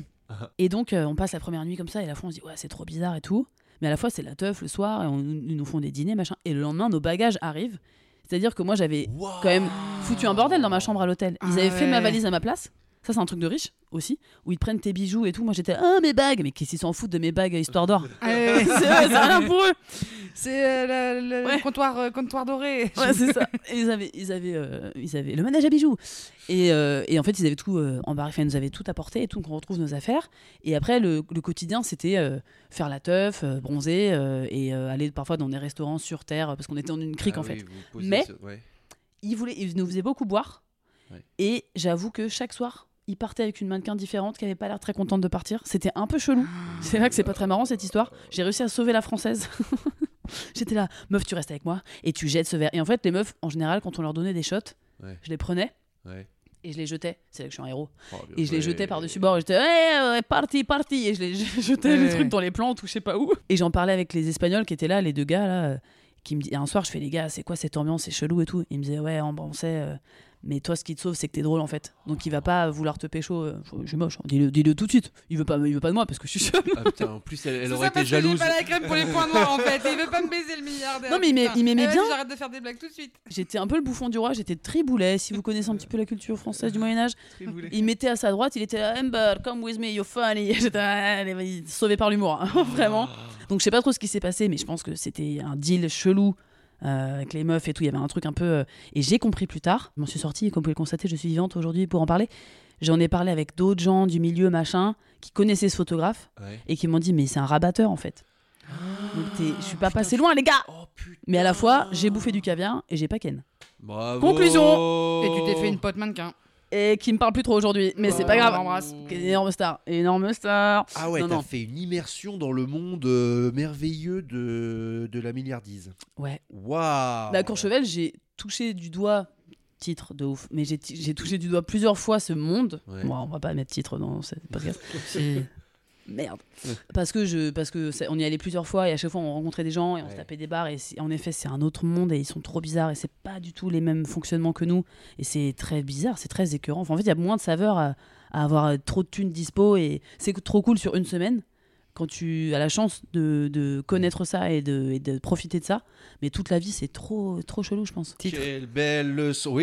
Et donc, euh, on passe la première nuit comme ça, et à la fois, on se dit, ouais, c'est trop bizarre et tout. Mais à la fois, c'est la teuf le soir, et on, ils nous font des dîners, machin. Et le lendemain, nos bagages arrivent. C'est-à-dire que moi, j'avais Wow. quand même foutu un bordel dans ma chambre à l'hôtel. Ils Ah avaient fait ma ouais. valise à ma place. Ça, c'est un truc de riche aussi, où ils te prennent tes bijoux et tout. Moi, j'étais, ah, mes bagues. Mais qu'est-ce qu'ils s'en foutent de mes bagues histoire d'or? Ah ouais. C'est c'est rien pour eux. C'est euh, le, le Ouais. comptoir, euh, comptoir doré. Ouais, c'est ça. Et ils avaient, ils avaient, euh, ils avaient le manège à bijoux. Et, euh, et en fait, ils avaient tout euh, embarqué. Enfin, ils nous avaient tout apporté et tout, qu'on retrouve nos affaires. Et après, le, le quotidien, c'était euh, faire la teuf, euh, bronzer euh, et euh, aller parfois dans des restaurants sur terre parce qu'on était dans une crique Ah en fait. oui, vous posez Mais- ce- ouais. Ils, voulaient, ils nous faisaient beaucoup boire. Ouais. Et j'avoue que chaque soir, ils partaient avec une mannequin différente qui avait pas l'air très contente de partir. C'était un peu chelou. C'est là que c'est pas très marrant cette histoire. J'ai réussi à sauver la française. J'étais là, meuf, tu restes avec moi et tu jettes ce verre. Et en fait, les meufs, en général, quand on leur donnait des shots, Ouais. je les prenais Ouais. et je les jetais. C'est là que je suis un héros. Oh, bien Et je les joué. jetais par-dessus bord. Et j'étais, ouais, ouais, parti, parti. Et je les je jetais Ouais, les ouais. trucs dans les plantes ou je sais pas où. Et j'en parlais avec les Espagnols qui étaient là, les deux gars là. euh, Qui me dit, et un soir, je fais, les gars, c'est quoi cette ambiance? C'est chelou et tout. Ils me disaient, ouais, on, on sait. euh, mais toi, ce qui te sauve, c'est que t'es drôle en fait. Donc il va pas vouloir te pécho. euh, je suis moche. hein. Dis-le, dis-le tout de suite. Il veut pas, il veut pas de moi parce que je suis seule. Ah putain, en plus elle, elle C'est aurait ça été parce que j'ai jalouse. pas la crème pour les points noirs en fait. Il veut pas me baiser le milliardaire. Non, mais il m'aimait- putain. il m'aimait Eh, vas-y, bien. J'arrête de faire des blagues tout de suite. J'étais un peu le bouffon du roi. J'étais triboulet. Si vous connaissez un petit peu la culture française du Moyen-Âge. Il mettait à sa droite, il était là, Amber, come with me, you're funny. J'étais là, allez, vas-y, sauvé par l'humour, hein, vraiment. Donc je sais pas trop ce qui s'est passé, mais je pense que c'était un deal chelou euh, avec les meufs et tout. Il y avait un truc un peu. euh, Et j'ai compris plus tard. Je m'en suis sortie, et comme vous pouvez le constater, je suis vivante aujourd'hui pour en parler. J'en ai parlé avec d'autres gens du milieu, machin, qui connaissaient ce photographe Ouais. et qui m'ont dit, mais c'est un rabatteur en fait. Donc t'es- je suis pas passé loin, les gars. Oh putain. Mais à la fois, j'ai bouffé du caviar et j'ai pas ken. Bravo. Conclusion. Et tu t'es fait une pote mannequin. Et qui me parle plus trop aujourd'hui, mais c'est Oh, pas grave. on l'embrasse. Énorme star, énorme star. Ah ouais, Non, t'as non. fait une immersion dans le monde euh, merveilleux de, de la milliardise. Ouais. Waouh. Bah, Courchevel, j'ai touché du doigt, titre de ouf, mais j'ai t- j'ai touché du doigt plusieurs fois ce monde. Ouais. Bon, on va pas mettre titre dans ce podcast. Si. Merde. Ouais. Parce que, je, parce que ça- on y allait plusieurs fois et à chaque fois on rencontrait des gens et on Ouais. se tapait des bars. Et c'est- en effet, c'est un autre monde et ils sont trop bizarres et c'est pas du tout les mêmes fonctionnements que nous. Et c'est très bizarre, c'est très écœurant. Enfin, en fait, il y a moins de saveur à, à avoir trop de thunes dispo et c'est trop cool sur une semaine quand tu as la chance de, de connaître ça et de, et de profiter de ça. Mais toute la vie, c'est trop, trop chelou, je pense. Quelle belle leçon.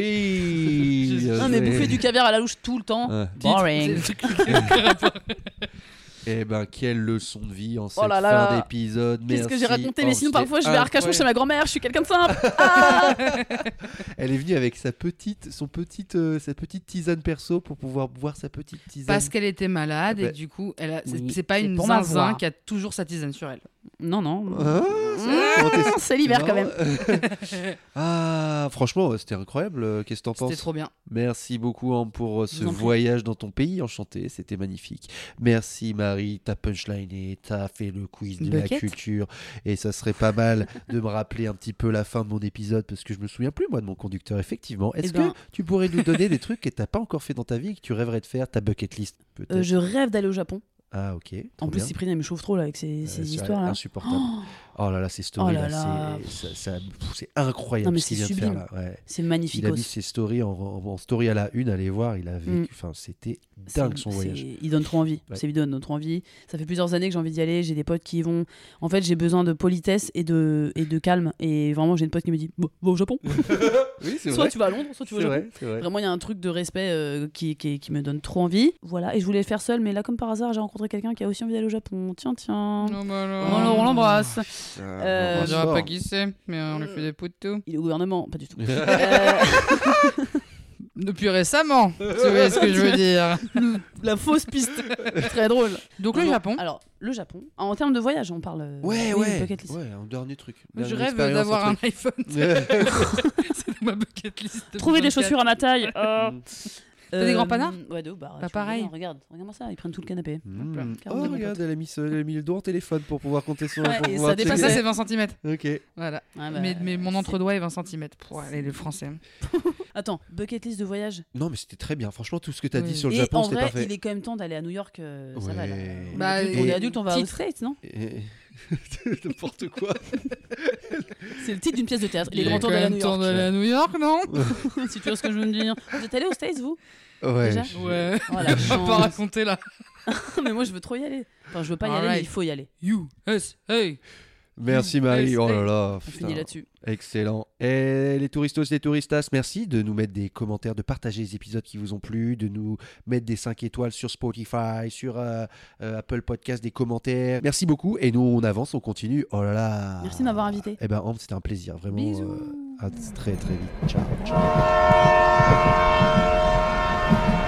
Oui. Non, mais bouffer du caviar à la louche tout le temps, Ouais. boring. Eh ben, quelle leçon de vie en cette Oh là là fin là. d'épisode. Qu'est-ce que j'ai Merci. raconté? Mais Oh, sinon, c'était parfois, je vais à Arcachon chez incroyable. ma grand-mère, je suis quelqu'un de simple. Ah Elle est venue avec sa petite, son petite, euh, sa petite tisane perso pour pouvoir boire sa petite tisane. Parce qu'elle était malade Ah bah- et du coup, elle a... c'est Oui, c'est pas c'est une pour ma zinzin voix. qui a toujours sa tisane sur elle. Non, non. Ah, c'est- comment t'es- C'est l'hiver quand même. Ah, franchement, c'était incroyable. euh, Qu'est-ce que t'en C'était penses? trop bien. Merci beaucoup Ambre pour euh, ce vous en prie. voyage dans ton pays enchanté, c'était magnifique. Merci Marie, t'as punchliné, t'as fait le quiz de la Bucket. culture et ça serait pas mal de me rappeler un petit peu la fin de mon épisode parce que je me souviens plus moi de mon conducteur effectivement. Est-ce Eh ben- que tu pourrais nous donner des trucs que t'as pas encore fait dans ta vie et que tu rêverais de faire, ta bucket list peut-être? Euh, je rêve d'aller au Japon. Ah ok. En trop plus, bien. Cyprien, elle me chauffe trop là avec ces, Euh, ces c'est histoires là. insupportable. Oh là là, ces stories Oh là, là là. c'est, ça, ça- pff, c'est incroyable Non, mais ce qu'il c'est vient de faire sublime. là. Ouais. C'est Il magnifique. a mis ses stories en, en- en story à la une, allez voir, il a vécu, Mm. enfin c'était dingue son voyage. Il donne trop envie. Ouais. Ces vidéos donnent trop envie. Ça fait plusieurs années que j'ai envie d'y aller. J'ai des potes qui y vont. En fait, j'ai besoin de politesse et de, et de calme. Et vraiment, j'ai une pote qui me dit bon, va au Japon. Oui, c'est Soit vrai. tu vas à Londres, soit tu vas C'est au Japon. vrai, c'est vrai. Vraiment, il y a un truc de respect euh, qui, qui, qui me donne trop envie. Voilà. Et je voulais le faire seul, mais là, comme par hasard, j'ai rencontré quelqu'un qui a aussi envie d'aller au Japon. Tiens, tiens. Non, bah alors. Bon, alors, on l'embrasse. Ah, Euh, On bon, dira fort. pas qui c'est, mais on lui fait des poutous. Il est au gouvernement, pas du tout. Euh, Depuis récemment, tu vois ce que je veux dire. la fausse piste. Très drôle. Donc Non, le non. Japon. Alors, le Japon. En termes de voyage, on parle. euh, Ouais, oui, ouais, bucket list. ouais, un dernier truc. Je Dernière rêve expérience, d'avoir un truc. iPhone. Ouais. C'est dans ma bucket list. de Trouver des vingt-quatre. chaussures à ma taille. Oh. T'as des grands panards Ouais, de ouf, bah, Pas tu vois pareil. bien, Regarde, regarde-moi ça, ils prennent tout le canapé. Mmh. Hop là, Oh, quarante-deux regarde, potes. elle a mis, ce- elle a mis le doigt en téléphone pour pouvoir compter son. Ouais, pour et pouvoir ça dépasse- checker. Ça, c'est vingt centimètres. Ok. Voilà. Ouais, bah, mais, mais mon c'est- entre-doigt est vingt centimètres. Pour aller le français. Attends, bucket list de voyage. Non, mais c'était très bien. Franchement, tout ce que tu as Oui. dit sur le Et Japon, en c'était vrai, parfait. il est quand même temps d'aller à New York. euh, ça va là. Ouais. On, est Bah, adulte, et- on est adulte, on va aux titre. States, non Et- N'importe quoi. C'est le titre d'une pièce de théâtre. Les Il est grands tours quand d'aller à même New temps York. d'aller à New York, non Si tu vois ce que je veux me dire. Vous êtes allé aux States, vous Ouais. Déjà je- Ouais. Oh la On va pas chance. raconter là. Mais moi, je veux trop y aller. Enfin, je veux pas y aller, Alright. mais il faut y aller. You, us, hey. Merci Marie. Oh là là. On putain. finit là-dessus. Excellent. Et les touristos, les touristas, merci de nous mettre des commentaires, de partager les épisodes qui vous ont plu, de nous mettre des cinq étoiles sur Spotify, sur euh, euh, Apple Podcast, des commentaires. Merci beaucoup. Et nous, on avance, on continue. Oh là là. Merci de m'avoir invité. Eh ben, Ambre, c'était un plaisir. Vraiment. Bisous. euh, à très très vite. Ciao. Ciao.